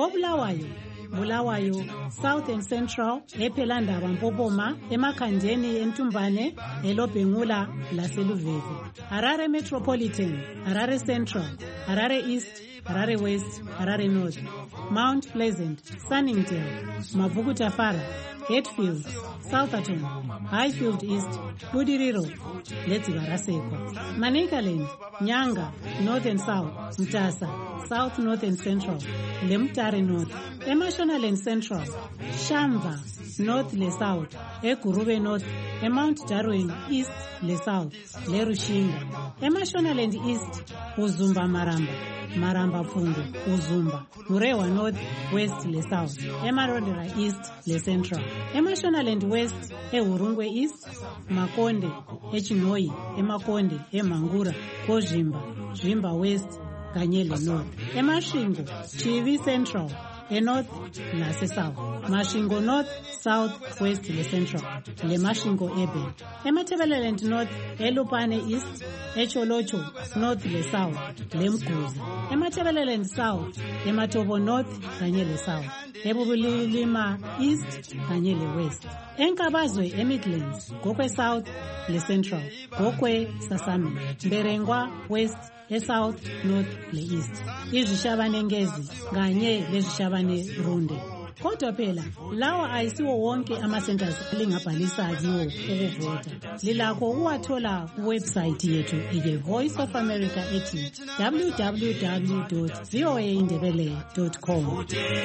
Bulawayo, South and Central, ePhelandaba Mpopoma, eMakhandeni eNtumbane, eLobhengula laseLuveve. Harare Metropolitan, Harare Central, Harare East, Harare West, Harare North, Mount Pleasant, Sunningdale, Mavuku Tafara, Hatfield, Southerton, Highfield East, Budiriro, Letsivaraseko, Manicaland, Nyanga, North and South, Mtasa, South, North and Central, Lemtare North, Emashonaland Central, Shamva, North le South, Ekurube North, Mount Darwin East le South, Lerushinga, Emashonaland East, Uzumba Maramba, Maramba Fundu, Uzumba, Murewa North, West le South, Emarondera East le Central, Emashonaland West, Urungwe East, Makonde, Echinoi, Emakonde, Emangura, Kozhimba, Zvimba West, Kanyele North, Emashingo, Chivi Central, North nase South, Mashingo North, South, West le Central, le Mashingo Eben, Emathebeleland North, Elupane East, Echolocho North le South, le Mguzi, Emathebeleland South, Ematobo North, kanye le South, Ebubulilima East, kanye le West, Enkabazwe Midlands, Gokwe South le Central, Gokwe Sasami, Mberengwa West, South, North le East, izishabane ngezi kanye lezishabane runde. Kodwa phela lawa ayisiwo wonke ama-centers lingabhalisa kiwo ukuvota. Lilakho ukuwathola kuwebsite yethu iye-Voice of America ethi www.voaindebele.com.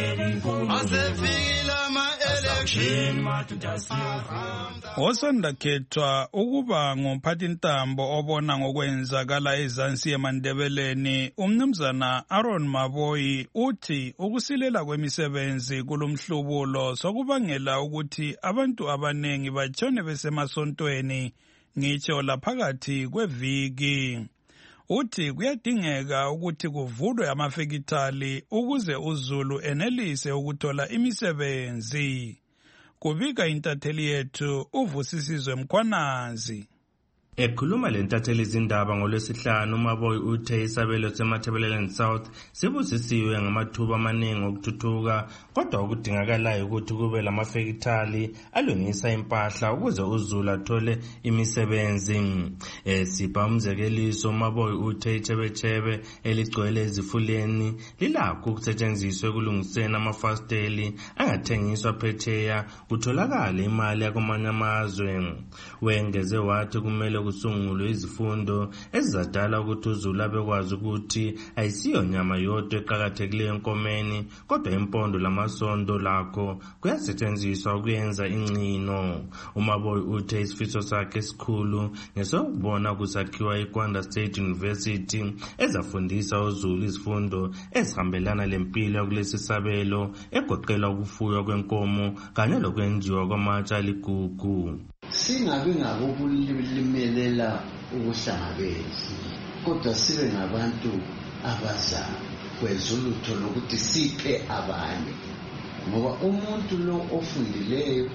Osandakhethwa ukuba ngumphathintambo obona ngokwenzakala ezansi emandebeleni, umnumzana Aaron Maboyi uthi ukusilela kwemisebenzi kulomhlubulo sokubangela ukuthi abantu abanengi batshone besemasontweni ngitsho laphakathi kweviki. Uthi kuyadingeka ukuthi kuvulwe amafekithali ukuze uZulu enelise ukuthola imisebenzi. Kubika intatheli yethu uVusisizwe Mkhwanazi. Ekhuluma lentatheli izindaba ngolwesihlanu, uMaboyi uthe isabelo seMathebeleland South sibusisiwe ngamathuba amaningi okuthuthuka, kodwa okudingakalayo ukuthi kube lamafekithali alungisa impahla ukuze uZulu athole imisebenzi. Sipha umzekeliso, uMaboyi uthe ichebechebe eligcwele ezifuleni lilakho ukusetshenziswa ekulungiseni amafasteli angathengiswa phetsheya kutholakale imali yakwamanye amazwe. Wengeze wathi kumele kusungulwe izifundo ezizadala ukuthi uZulu abekwazi ukuthi ayisiyo nyama yodwa eqakathekileyo enkomeni, kodwa impondo lamasondo lakho kuyasetshenziswa ukuyenza ingcino. uMaboyi uthe isifiso sakhe esikhulu ngesokubona kusakhiwa iKwanda State University ezafundisa uZulu izifundo ezihambelana lempilo kulesi sabelo egoqela ukufuywa kwenkomo kanye lokwenziwa kwamatsha ligugu. Singabi ngabokulimelela ukuhlangabeza, kodwa sibe ngabantu abazayo kwezolutho lokuthi siphe abanye, ngoba umuntu lo ofundileyo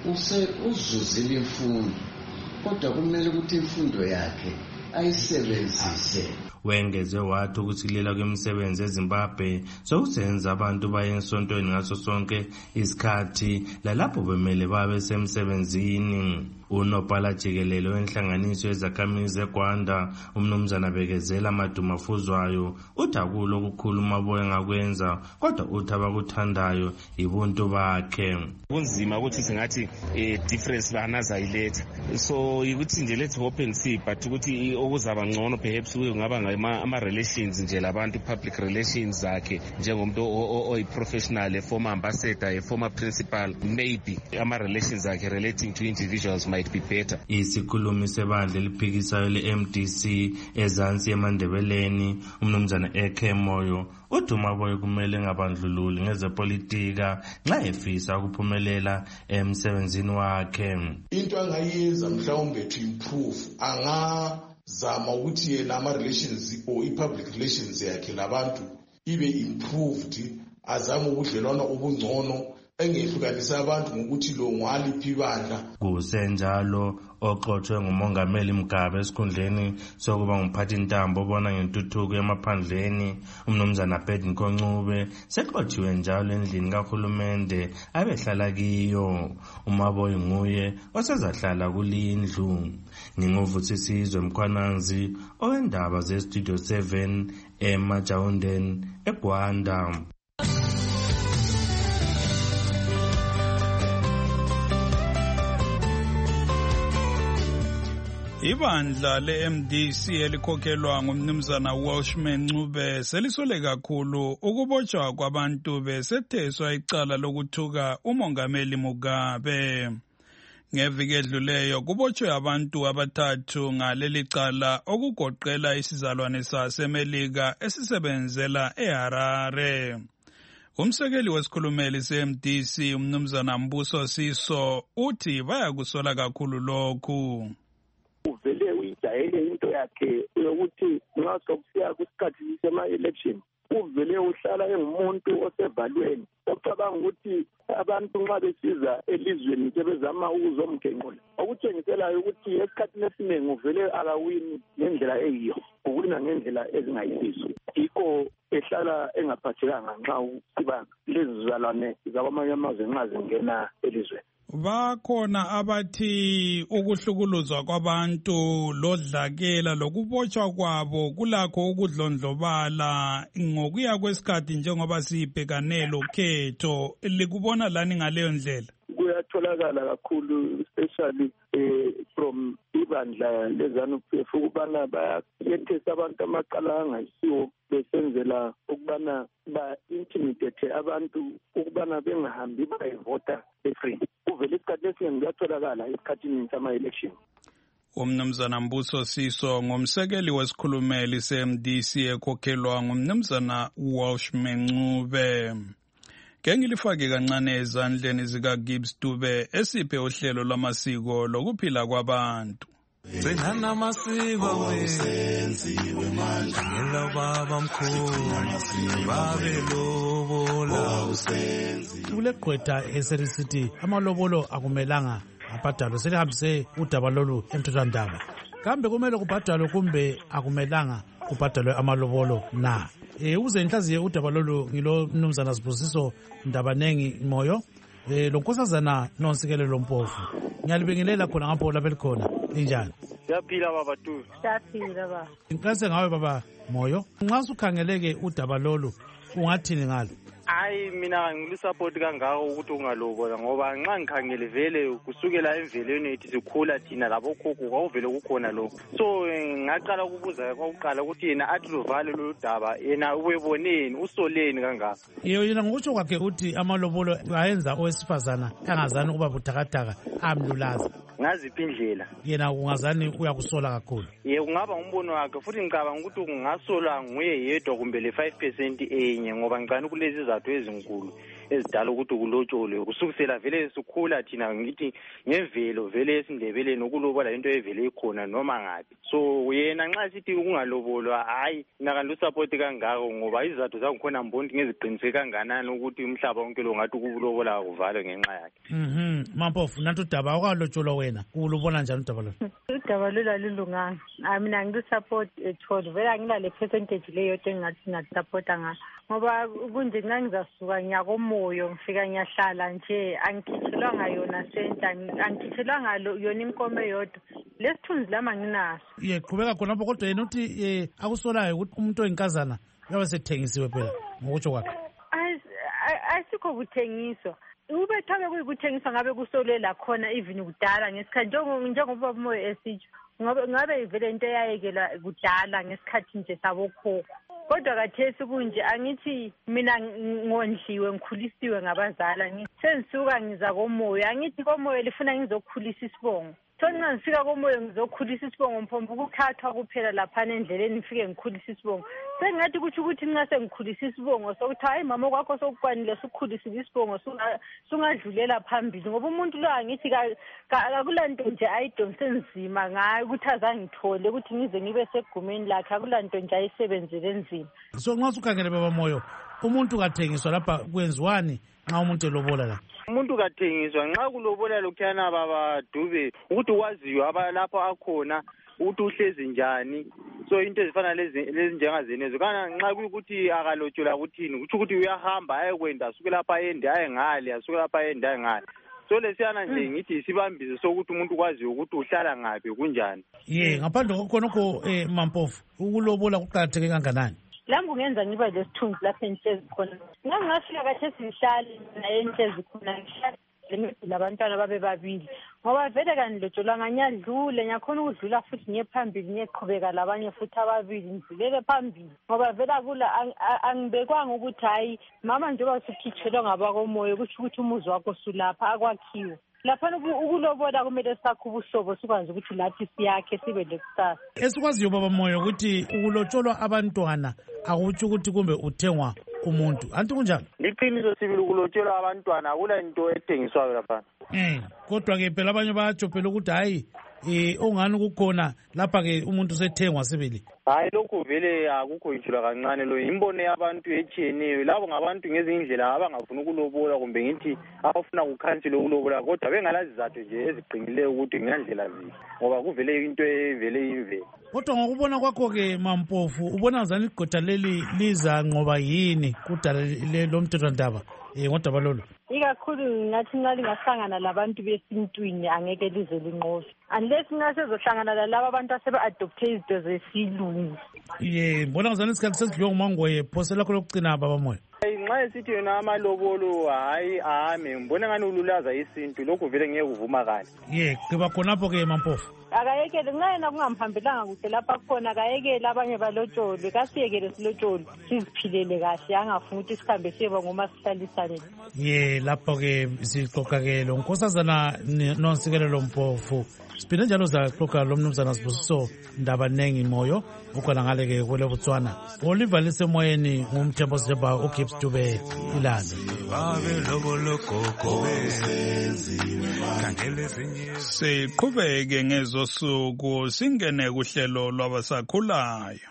uzuzile imfundo, kodwa kumele ukuthi imfundo yakhe ayisebenzise. Wengeze wathi ukusilela kwemisebenzi eZimbabwe sokusenza abantu baye esontweni ngaso sonke isikhathi lalapho bemele babe semsebenzini. Unobhala jikelele wenhlanganiso yezakhamizi eGwanda, umnumzana Bekezela Madumafuzwayo, uthi akulo okukhulu uMaboyi ngakwenza, kodwa uthi abakuthandayo ibuntu bakhe. Kunzima ukuthi singathi difference banazayiletha, so ukuthi nje let's hope and see, but ukuthi okuzaba ngcono perhaps kungaba ama-relations nje labantu, public relations zakhe njengomuntu oyi-professional, a-former ambassador, a-former principal, maybe ama-relations zakhe relating to individuals might be better. Isikhulumi sebandla eliphikisayo le-MDC ezansi emandebeleni, umnumzana Eke Moyo, uthi uMaboyi kumele ngabandlululi ngezepolitika nxa efisa ukuphumelela emsebenzini wakhe. Into angayenza mhlawumbe to improve, zama ukuthi yena ama-relations or i-public relations yakhe labantu ibe improved, azame ubudlelwano obungcono engehlukanisa abantu ngokuthi lo ngwaliphi ibandla. Kusenjalo oxotshwe ngumongameli Mugabe esikhundleni sokuba ngumphathintambo obona ngentuthuko emaphandleni umnumzana Bedi Nkoncube sexotshiwe njalo endlini kahulumende abehlala kiyo. uMaboyi nguye osezahlala kulindlu. Nginguvusisizwe Mkhwananzi owendaba zeStudio 7 eMajawundeni eGwanda. Ibandla le-MDC elikhokhelwa ngumnumzana Welshman Ncube selisole kakhulu ukubotshwa kwabantu besetheswa icala lokuthuka umongameli Mugabe. Ngeviki edluleyo kubotshwe abantu abathathu ngaleli cala okugoqela isizalwane saseMelika esisebenzela eHarare. Umsekeli wesikhulumeli se-MDC umnumzana Mbuso Siso uthi bayakusola kakhulu lokhu. Uvele uyijayele into yakhe yokuthi nxa sokusiya kwisikhathi sema-election uvele uhlala engumuntu osevalweni ocabanga ukuthi abantu nxa besiza elizweni sebezama ukuzomgenqula okutshengiselayo ukuthi esikhathini esiningi uvele akawini ngendlela eyiyo uwina ngendlela ezingayisizo yikho ehlala engaphathekanga nxa usiba lezizalwane zakwamanye amazwe nxa zingena elizweni. Bakhona abathi ukuhlukuluzwa kwabantu lodlakela lokubotshwa kwabo kulakho ukudlondlobala ngokuya kwesikhathi njengoba sibhekane lokhetho. Likubona lani ngaleyo ndlela? Kuyatholakala kakhulu especially from ibandla leZANU-PF ukubana bayethesa abantu amaqala angayisiwo besenzela ukubana ba-intimidate abantu ukubana bengahambi bayivota be-free. Uvele isikhathi esiningi kuyatholakala esikhathini sama-election. Umnumzana Mbuso Siso ngumsekeli wesikhulumeli se-MDC ekhokhelwa ngumnumzana Welshman Ncube. Ngengilifake kancane ezandleni zikaGibbs Dube esiphe uhlelo lwamasiko lokuphila kwabantu. Gcinana amasiko wenziwe manje ngelo baba mkhulu babelobola kule gqwetha eSerisithi amalobolo akumelanga abhadalwe selihambise udaba lolu emthethwandaba. Kambe kumele kubhadalwe kumbe akumelanga kubhadalwe amalobolo na? Uze ngihlaziye udaba lolu ngilo mnumzana Sibusiso Ndabanengi Moyo lo nkosazana nonsikelelo Mpofu. Ngiyalibingelela khona ngapho lapha elikhona. Injani? Siyaphila baba tu. Siyaphila baba. Inkaze ngawe baba Moyo. Nxa usukhangeleke udaba lolu ungathini ngalo? Hayi mina ngilisupport kangaka ukuthi ungalobola ngoba nxa ngikhangele vele kusukela emvelweni ethi sikhula thina labo khokho kwavele kukhona lokho. So ngaqala ukubuza kwakuqala ukuthi yena athi lovale lo daba yena ubeboneni usoleni kangaka. Yena ngokutsho kwakhe uthi amalobolo ayenza owesifazana angazani ukuba buthakathaka amlulaza. Ngaziphi indlela? Yena ungazani uyakusola kakhulu. Kungaba umbono wakhe futhi ngicabanga ukuthi kungasola nguye yedwa kumbe le 5% enye ngoba ngicana kulezi izathu ezinkulu ezidala ukuthi kulotsholwe kusukisela vele sikhula thina ngithi ngemvelo vele esindebeleni ukulobola into evele ikhona noma ngapi. So yena nxa sithi kungalobolwa hayi mina support kangaka ngoba izathu zangikhona mboni ngeziqiniseke kanganani ukuthi umhlaba wonke lo ngathi ukulobola kuvalwe ngenxa yakhe. Mampofu nantu udaba awukalotsholwa wena ulubona njani udaba lo? Udaba lolu alilunganga. Mina ngisupport ethole vele angilale percentage leyo engathi ngasupport ngayo ngoba kunje nxa ngizasuka ngiyakomoyo ngifika ngiyahlala nje angikhithelwanga yona senta angikhithelwanga yona inkomo eyodwa lesithunzi lama nginaso. Qhubeka khonapho kodwa yena uthi akusolayo ukuthi umuntu oyinkazana uyabe sethengisiwe phela ngokutsho kwakhe. Asikho kuthengiswa. Ube thabe kuyikuthengiswa ngabe kusolela khona even kudala ngesikhathi njengoba umoya esitsho ngabe ivele into eyayekela kudala ngesikhathi nje sabokhokho. Kodwa kathesi kunje angithi mina ngondliwe ngikhulisiwe ngabazala sengisuka ngiza komoya angithi komoya lifuna ngizokhulisa isibongo. Nxa ngifika komoya ngizokhulisa isibongo mphombe ukuthathwa kuphela lapha endleleni ngifike ngikhulisa isibongo. Sengathi kuthi ukuthi nxa sengikhulisa isibongo sokuthi hayi mama kwakho sokukwanile sukhulisile isibongo sungadlulela phambili ngoba umuntu lo angithi akulanto nje ayidonse nzima ngayo ukuthi azangithole ukuthi ngize ngibe segumeni lakhe akulanto nje ayisebenzele nzima. So nxa usukhangele baba Moyo umuntu kathengiswa lapha kwenziwani nxa umuntu elobola la? Umuntu kathengiswa nxa kulobola lokhuyana baba Dube ukuthi waziyo lapho akhona ukuthi uhlezi njani. So into ezifana lezi njengazenezo kana nxa kuyikuthi akalotshelwa kuthini kuthi ukuthi uyahamba ayekwenda asuke lapha ayende ayengale asuke lapha ayende ayengale. So lesiyana nje ngithi isibambiso sokuthi umuntu kwazi ukuthi uhlala ngaphi kunjani. Ngaphandle kokhonokho Mampofu ukulobola kuqakatheke kanganani? Lami kungenza ngiba lesithunzi lapha enhlezi khona. Ngangafika kahle sihlali naye enhlezi khona ngihlala lemidula abantwana babe babili. Ngoba vele kanilotshelwa nganyadlule ngiyakhona ukudlula futhi ngiye phambili ngiyeqhubeka labanye futhi ababili ngidlulele phambili. Ngoba vele akula angibekwanga ukuthi hayi mama njengoba usukhitshelwa ngabakomoya kusho ukuthi umuzi wakho sulapha akwakhiwe. Lapha ukulobola kumele sakhe ubuhlobo sikwazi ukuthi lathi siyakhe sibe lekusasa. Esikwaziyo baba Moyo ukuthi ukulotsholwa abantwana akutsho ukuthi kumbe uthengwa umuntu. Anti kunjani? Liqiniso sibili ukulotshelwa abantwana akula into ethengiswayo lapha. Kodwa ke phela abanye bayatsho phela ukuthi hayi ongani kukhona lapha ke umuntu sethengwa sibili. Hayi lokho vele akukho injula kancane lo imbono yabantu etshiyeneyo labo ngabantu ngezinye indlela abangafuna ukulobola kumbe ngithi abafuna ukukhansela ukulobola kodwa bengalazi zathu nje eziqinileyo ukuthi ngiyandlela ziphi ngoba kuvele into evele imvelo. Kodwa ngokubona kwakho ke Mampofu ubona ngazani igqotha leli liza ngoba yini kudala lo mthethwandaba ngodaba lolu? Ikakhulu ngathi nxa lingahlangana labantu besintwini angeke lize linqobe. Unless ngasezohlangana lalabo abantu asebe-adopthe izinto zesilungu. Mbona ngazani isikhathi sesidliwe ngumangoye phose lakho lokucina baba Moyo? Nxa esithi yona amalobolo hayi ame ngibona ngani ululaza isintu lokho vele ngeke kuvuma kahle. Kuba khonapho ke Mampofu. Akayekele nxa yena kungamhambelanga kuhle lapha khona akayekele abanye balotshole kasiyekele silotshole siziphilele kahle angafuni ukuthi sikhambe siyeba ngomasihlalisane. Lapho ke sixoxa ke lo nkosazana nonsikelelo Mpofu. Siphinde njalo zaxoxa lo mnumzana Sibusiso Ndabanengi Moyo ukhona ngale ke kwele Botswana. Oliver Lisemoyeni ngumthembo Seba uKips Dube ilana. Siqhubeke ngezosuku singene kuhlelo lwabasakhulayo.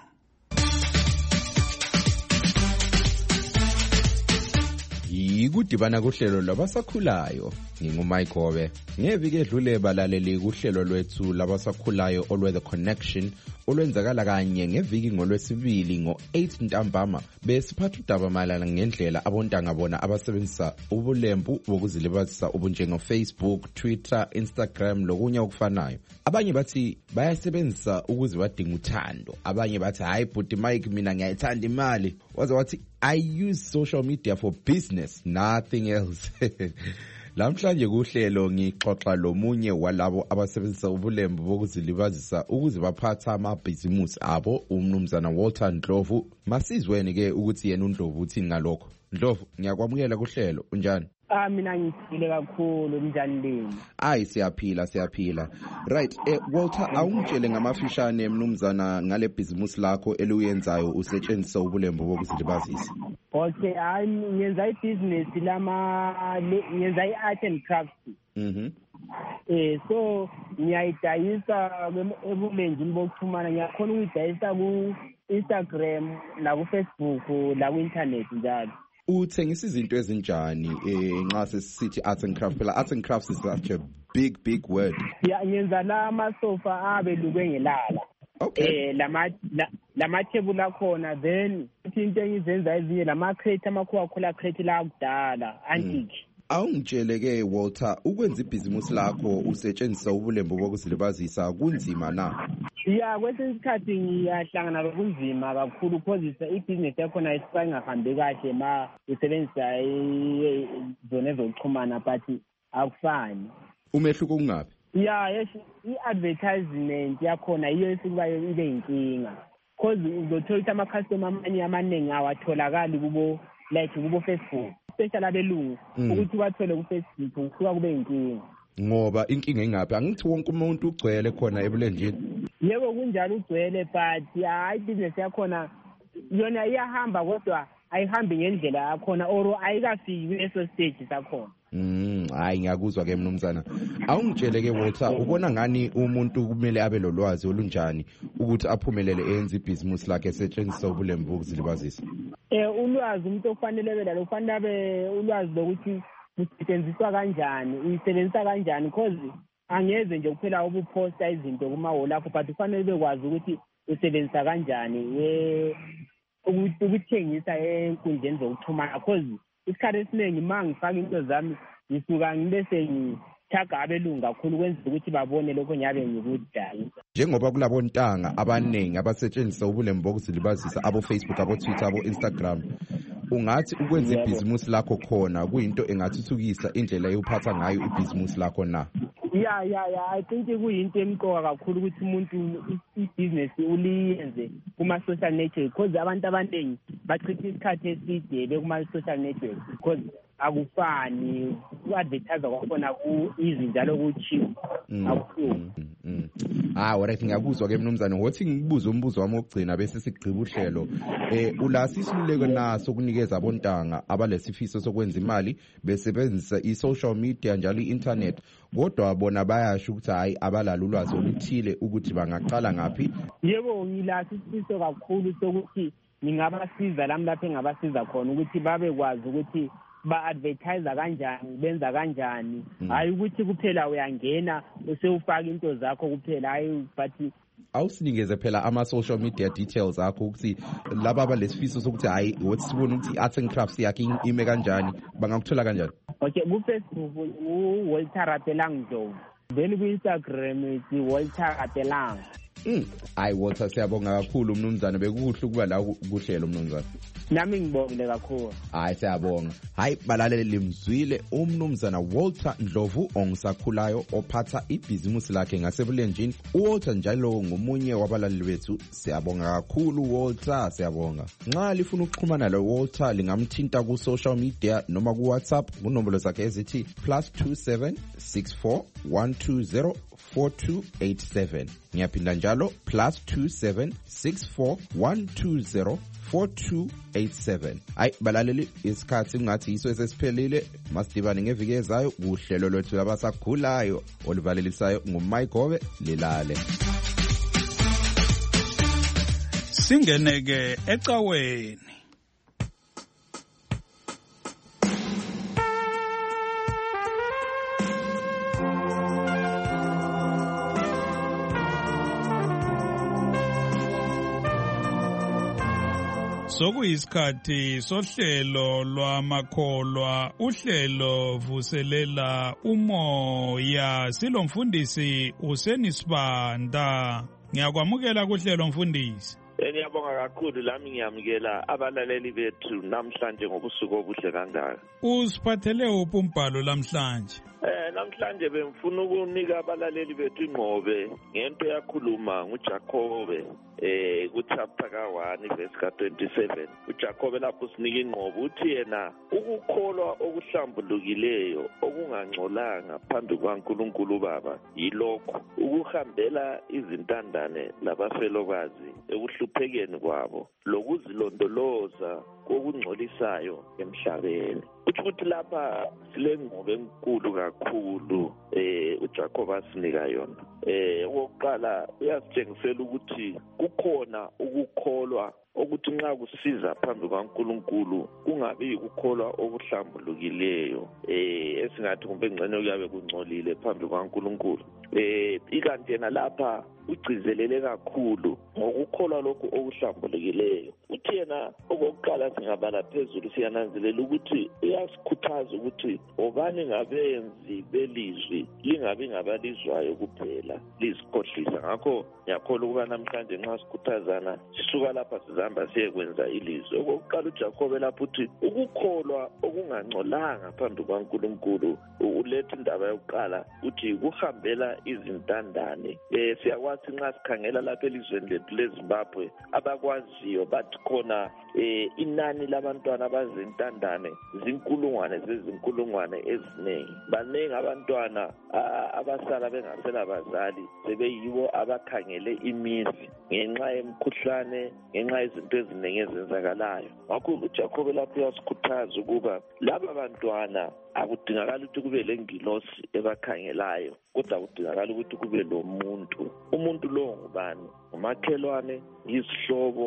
Yikudibana kuhlelo lwabasakhulayo ngingumike Gobe ngeviki edlule balaleli kuhlelo lwethu labasakhulayo olwe The Connection olwenzakala kanye ngeviki ngolwesibili ngo-8 ntambama besiphatha udaba malana ngendlela abontanga bona abasebenzisa ubulembu bokuzilibazisa ubunjengo Facebook, Twitter, Instagram lokunye okufanayo. Abanye bathi bayasebenzisa ukuze badinga uthando, abanye bathi hayi bhuti Mike mina ngiyayithanda imali, waze wathi I use social media for business, nothing else. Lamhlanje kuhlelo ngixoxa lomunye walabo abasebenzisa ubulembu bokuzilibazisa ukuze baphatha amabhizimusi abo, umnumzana Walter Ndlovu. Masizweni ke ukuthi yena uNdlovu uthini ngalokho. Ndlovu, ngiyakwamukela kuhlelo, unjani? Mina ngiphile kakhulu, njani lini? Siyaphila. Right, Walter, awungitshele ngamafishane mnumzana ngale business lakho eliyenzayo usetshenziswa ubulembu bokuzilibazisa. Okay, ngenza ibusiness ngenza i-art and crafts. So ngiyayidayisa ebulenjini bokuxhumana, ngiyakhona ukuyidayisa ku-Instagram la ku-Facebook la ku-internet njalo. Uthengisa izinto ezinjani nxa sesithi arts and crafts? Phela arts and crafts is such a big word. Ngenza la amasofa abelukwe ngelala. Okay. Lamathebula akhona, then into engizenza ezinye lama-crate amakhula crate la kudala antique. Awungitshele ke Walter, ukwenza ibhizimusi lakho usetshenziswa ubulembu bokuzilibazisa kunzima na? Kwesinye isikhathi ngiyahlangana lokunzima kakhulu because ibhizinesi yakhona isayingahambi kahle ma usebenzisa zona ezokuxhumana but akufani. Umehluko ungaphi? I-advertisement yakhona iyo esikubayo ibe yinkinga because uzothola ukuthi ama-customer amanye amaningi awatholakali kubo Facebook, especially abelungu ukuthi bathole ku-Facebook kusuka kube yinkinga. Ngoba inkinga ingaphi? Angithi wonke umuntu ugcwele khona ebulenjini. Yebo kunjalo ugcwele but hayi business yakhona yona iyahamba kodwa ayihambi ngendlela yakhona or ayikafiki kuleso stage sakhona. Hayi ngiyakuzwa ke mnumzana. Awungitshele ke Walter, ubona ngani umuntu kumele abe lolwazi olunjani ukuthi aphumelele enze ibhizimusi lakhe esetshenziswa ubulembu bokuzilibazisa? ulwazi umuntu ofanele belalo ufanele abe ulwazi lokuthi usetshenziswa kanjani, uyisebenzisa kanjani, because angeze nje kuphela ubuphosta izinto kumawall akho, but ufanele bekwazi ukuthi usebenzisa kanjani ukuthengisa enkundleni zokuxhumana, because isikhathi esiningi uma ngifaka into zami ngisuka ngibe sengithaga abelungu kakhulu ukwenzela ukuthi babone lokho ngiyabe ngikudayisa. Njengoba kulabo ntanga abaningi abasetshenziswa ubulembu bokuzilibazisa abo-Facebook, abo-Twitter, abo-Instagram, ungathi ukwenza ibhizimusi lakho khona kuyinto engathuthukisa indlela yophatha ngayo ibhizimusi lakho na? I think kuyinto emqoka kakhulu ukuthi umuntu ibhizinesi uliyenze kuma-social network, because abantu abaningi bachitha isikhathi eside bekuma-social network because akufani, ku-advertise kwakhona ku-easy njalo ku-cheap akuhlungu. Alright, ngiyakuzwa-ke mnumzane, wothi ngibuze umbuzo wami wokugcina bese sigqiba uhlelo. Ulasi isiluleko naso ukunikeza abontanga abalesifiso sokwenza imali besebenzisa i-social media njalo i-internet, kodwa bona bayasho ukuthi hayi abalalo ulwazi oluthile ukuthi bangaqala ngaphi? Yebo, ngilasi isifiso kakhulu sokuthi ngingabasiza lami lapho engabasiza khona ukuthi babekwazi ukuthi ba-advertise kanjani, benza kanjani, hayi ukuthi kuphela uyangena usewufaka into zakho kuphela, hayi but awusinikeze phela ama-social media details akho ukuthi laba abalesifiso sokuthi hayi wothi sibone ukuthi i-arts and crafts yakhe ime kanjani, bangakuthola kanjani? Okay, ku-Facebook u-Walter Rapelang Ndlovu, then ku-Instagram it's Walter Rapelang. Hayi Walter, siyabonga kakhulu mnumzane, bekukuhle ukuba la kuhlelo mnumzane. Nami ngibongile kakhulu. Hayi siyabonga. Hayi balalele limzwile umnumzana Walter Ndlovu ongisakhulayo ophatha ibhizimusi lakhe ngasebulenjini. uWalter njalo ngomunye wabalaleli bethu, siyabonga kakhulu Walter, siyabonga. Nxa lifuna ukuxhumana lo Walter lingamthinta ku social media noma ku WhatsApp kunombolo zakhe ezithi +27 64 120 4287. Ngiyaphinda njalo +27 64 120 4287. Hayi balaleli, isikhathi ngathi yiso esesiphelile. Masidibane ngeviki ezayo kuhlelo lwethu labasakhulayo oluvalelisayo nguMayigobe Lilale. Singeneke ecaweni. Sokuyisikhathi sohlelo lwamakholwa, uhlelo vuselela umoya. Silomfundisi uSenisibanda. Ngiyakwamukela kuhlelo mfundisi. Ngiyabonga kakhulu, lami ngiyamukela abalaleli bethu namhlanje ngobusuku obuhle kangaka. Usiphathele uphi umbhalo namhlanje? Namhlanje bengifuna ukunika abalaleli bethu ingqobe ngento yakhuluma nguJakobe ku-chapter ka-1 verse ka-27. uJakobe lapho sinika ingqobo uthi yena ukukholwa okuhlambulukileyo okungangcolanga phambi kukaNkulunkulu Baba yilokho: ukuhambela izintandane labafelokazi ekuhluphekeni kwabo lokuzilondoloza kokungcolisayo emhlabeni. Ukuthi lapha sile ngqobe enkulu kakhulu uJakobe asinika yona. Okokuqala uyasitshengisela ukuthi kukhona ukukholwa ukuthi nxa kusiza phambi kwaNkulunkulu kungabi ukukholwa okuhlambulukileyo esingathi kumbe ngcene kuyabe kungcolile phambi kwaNkulunkulu. Ikanti yena lapha ugcizelele kakhulu ngokukholwa lokhu okuhlambulukileyo. Uthi yena okokuqala singabala phezulu siyananzelela ukuthi uyasikhuthaza ukuthi obani ngabenzi belizwi lingabi ngabalizwayo kuphela lizikhohlisa. Ngakho ngiyakholwa ukuba namhlanje nxa sikhuthazana sisuka lapha sizahamba siyekwenza ilizwi. Okokuqala uJakobe lapho uthi ukukholwa okungangcolanga phambi kwaNkulunkulu uletha indaba yokuqala uthi kuhambela izintandane. Siyakwazi nxa sikhangela lapha elizweni lethu leZimbabwe abakwaziyo bathi khona inani labantwana abazintandane zinkulungwane zezinkulungwane eziningi. Baningi abantwana abasala bengasela bazali sebeyibo abakhangele imizi ngenxa yemkhuhlane, ngenxa yezinto eziningi ezenzakalayo. Ngakho uJakobe lapho uyasikhuthaza ukuba laba bantwana akudingakala ukuthi kube lengilosi ebakhangelayo, kodwa kudingakala ukuthi kube lo muntu. Umuntu lo ngubani? Umakhelwane, isihlobo,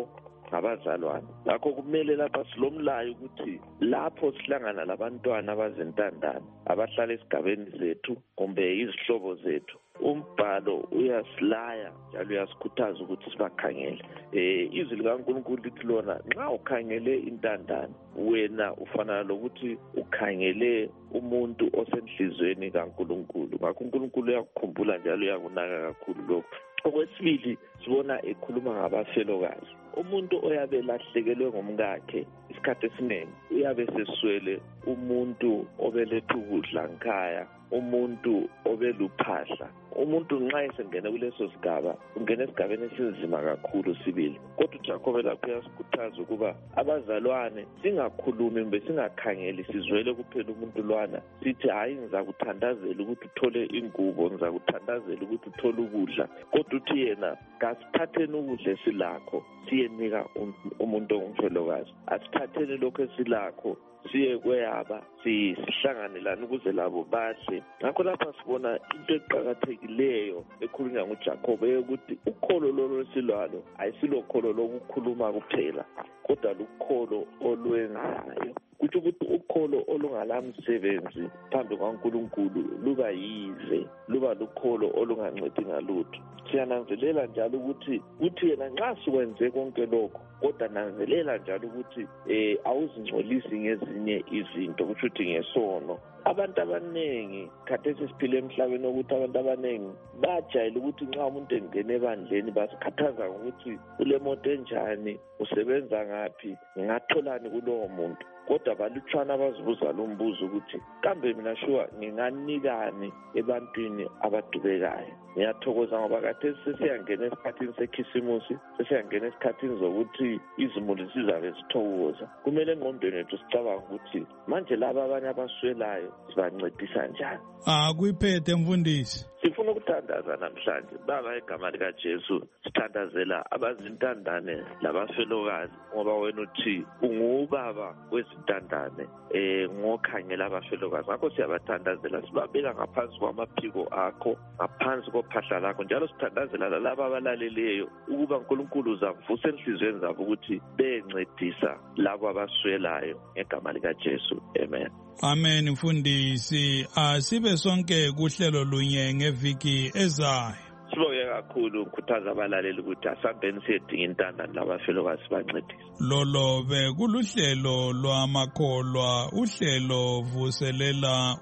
ngabazalwane. Ngakho kumele lapha silomlayo ukuthi lapho sihlangana labantwana abazintandane abahlala esigabeni zethu kumbe izihlobo zethu, umbhalo uyasilaya njalo uyasikhuthaza ukuthi sibakhangele. Izwi likaNkulunkulu lithi lona nxa ukhangele intandane wena ufana lokuthi ukhangele umuntu osenhlizweni kaNkulunkulu. Ngakho uNkulunkulu uyakukhumbula njalo uyakunaka kakhulu lokho. Okwesibili sibona ekhuluma ngabafelokazi. Umuntu oyabe lahlekelwe ngumkakhe isikhathi esiningi uyabe seswele umuntu obeletha ukudla nkhaya, umuntu obeluphahla. Umuntu nxa esengene kuleso sigaba ungena esigabeni esinzima kakhulu sibili. Kodwa uJakobe lapho uyasikhuthaza ukuba abazalwane singakhulumi mbe singakhangeli sizwele kuphela umuntu lwana sithi hayi ngizakuthandazela ukuthi uthole ingubo, ngizakuthandazela ukuthi uthole ukudla, kodwa uthi yena kasithatheni ukudla esilakho siyenika umuntu ongumfelokazi, asithatheni lokho esilakho siye kweyaba sihlanganelana ukuze labo badle. Ngakho lapha sibona into eqhakathekileyo ekhulunywa nguJakobe yokuthi ukholo lolo silwalo ayisilokholo lokukhuluma kuphela kodwa lukholo olwenzayo. Kuthi ukuthi ukholo olungalamsebenzi phambi kwaNkulunkulu luba yize, luba lukholo olungancedi ngalutho. Siyananzelela njalo ukuthi yena nxa sikwenze konke lokho kodwa nanzelela njalo ukuthi awuzingcolisi ngezinye izinto, kusho ukuthi ngesono. Abantu abanengi khathesi siphile emhlabeni ukuthi abantu abanengi bajayele ukuthi nxa umuntu engene ebandleni basikhathaza ngokuthi ule moto enjani, usebenza ngaphi, ngingatholani kulowo muntu. Kodwa balutshwana bazibuza lo mbuzo ukuthi kambe mina shuwa nginganikani ebantwini abadubekayo. Ngiyathokoza ngoba khathesi sesiyangena esikhathini sekhisimusi, sesiyangena esikhathini zokuthi izimuli zizabe zithokoza. Kumele engqondweni yethu sicabanga ukuthi manje laba abanye abaswelayo sibancedisa njani. Kuyiphethe mfundisi. Sifuna ukuthandaza namhlanje baba egama likaJesu sithandazela abazintandane labafelokazi ngoba wena uthi ungubaba wezintandane ngokhangela abafelokazi. Ngakho siyabathandazela sibabeka ngaphansi kwamaphiko akho, ngaphansi kophahla lakho, njalo sithandazela lalabo abalaleleyo ukuba uNkulunkulu uzavusa enhlizweni zabo ukuthi bencedisa labo abaswelayo ngegama likaJesu. Amen. Amen mfundisi. Asibe sonke kuhlelo lunye ngeviki ezayo. Sibonge kakhulu ukukhuthaza abalaleli ukuthi asambeni siyedinga intandane labafelokazi bancedise. Lolo bekuluhlelo lwamakholwa, uhlelo vuselela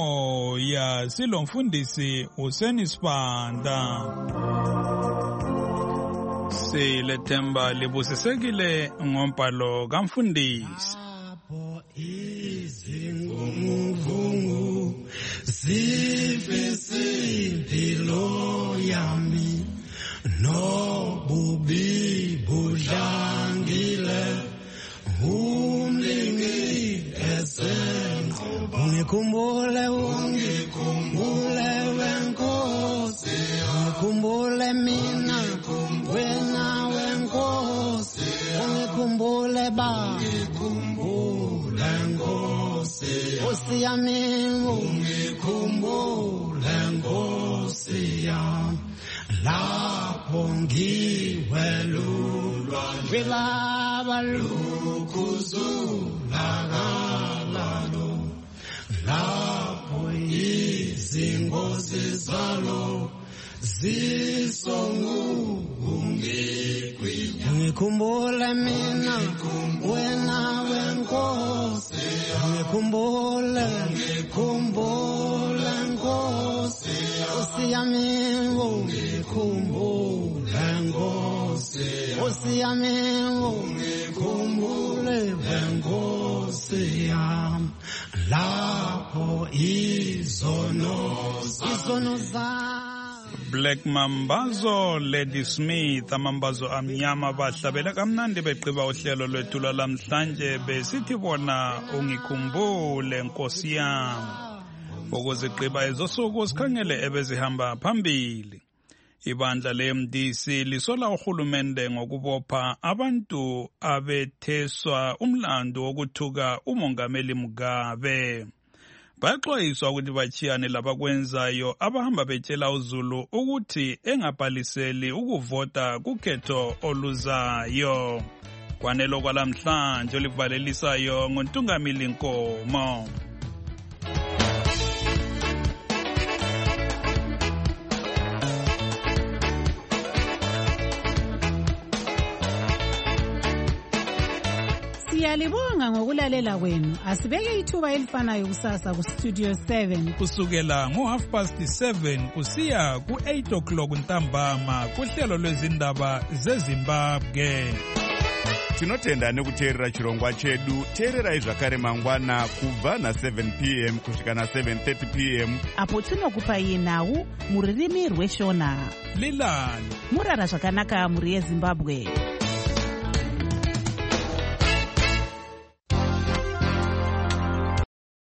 umoya. Silomfundisi uSenisibanda. Silethemba libusisekile ngombhalo kamfundisi. Izinguvungu ziveze impilo yami, nobubi budlangile, umlingi esenqoba. Ungikhumbule wenkosi, ungikhumbule mina wena wenkosi, ungikhumbule Nkosi yami, ungikhumbule Nkosi yami, lapho ngiwelulwa njebaba lukuzulakalalo, lapho izingozi zalo zisongungigwinya. Ungikhumbule mina wena wenkosi, ungikhumbule Nkosi, Nkosi yami, ungikhumbule Nkosi yami, ungikhumbule Nkosi yami, lapho izono zami. Black Mambazo, Lady Smith, amambazo amnyama bahlabela kamnandi beqiba uhlelo lwethu lamhlanje besithi bona ungikhumbule Nkosi yami. Ukuziqiba ezosuku sikhangele ebezihamba phambili. Ibandla leMDC lisola uhulumende ngokubopha abantu abetheswa umlando wokuthuka umongameli Mugabe. Baxwayiswa ukuthi bachiyane labakwenzayo abahamba betshela uZulu ukuthi engabhaliseli ukuvota kukhetho oluzayo. kwanelo kwalamhlanje olivalelisayo nguntungamili Nkomo. Siyalibonga ngokulalela kwenu. Asibeke ithuba elifanayo kusasa kustudio 7 kusukela ngo7:30 kusiya ku8 ntambama kuhlelo lwezindaba zeZimbabwe. Tinotenda nekuteerera chirongwa chedu. Teererai zvakare mangwana kubva na7 p.m. kusvika na7:30 p.m. apo tinokupai nhau muririmi rweshona. Lilani murara zvakanaka muri yeZimbabwe.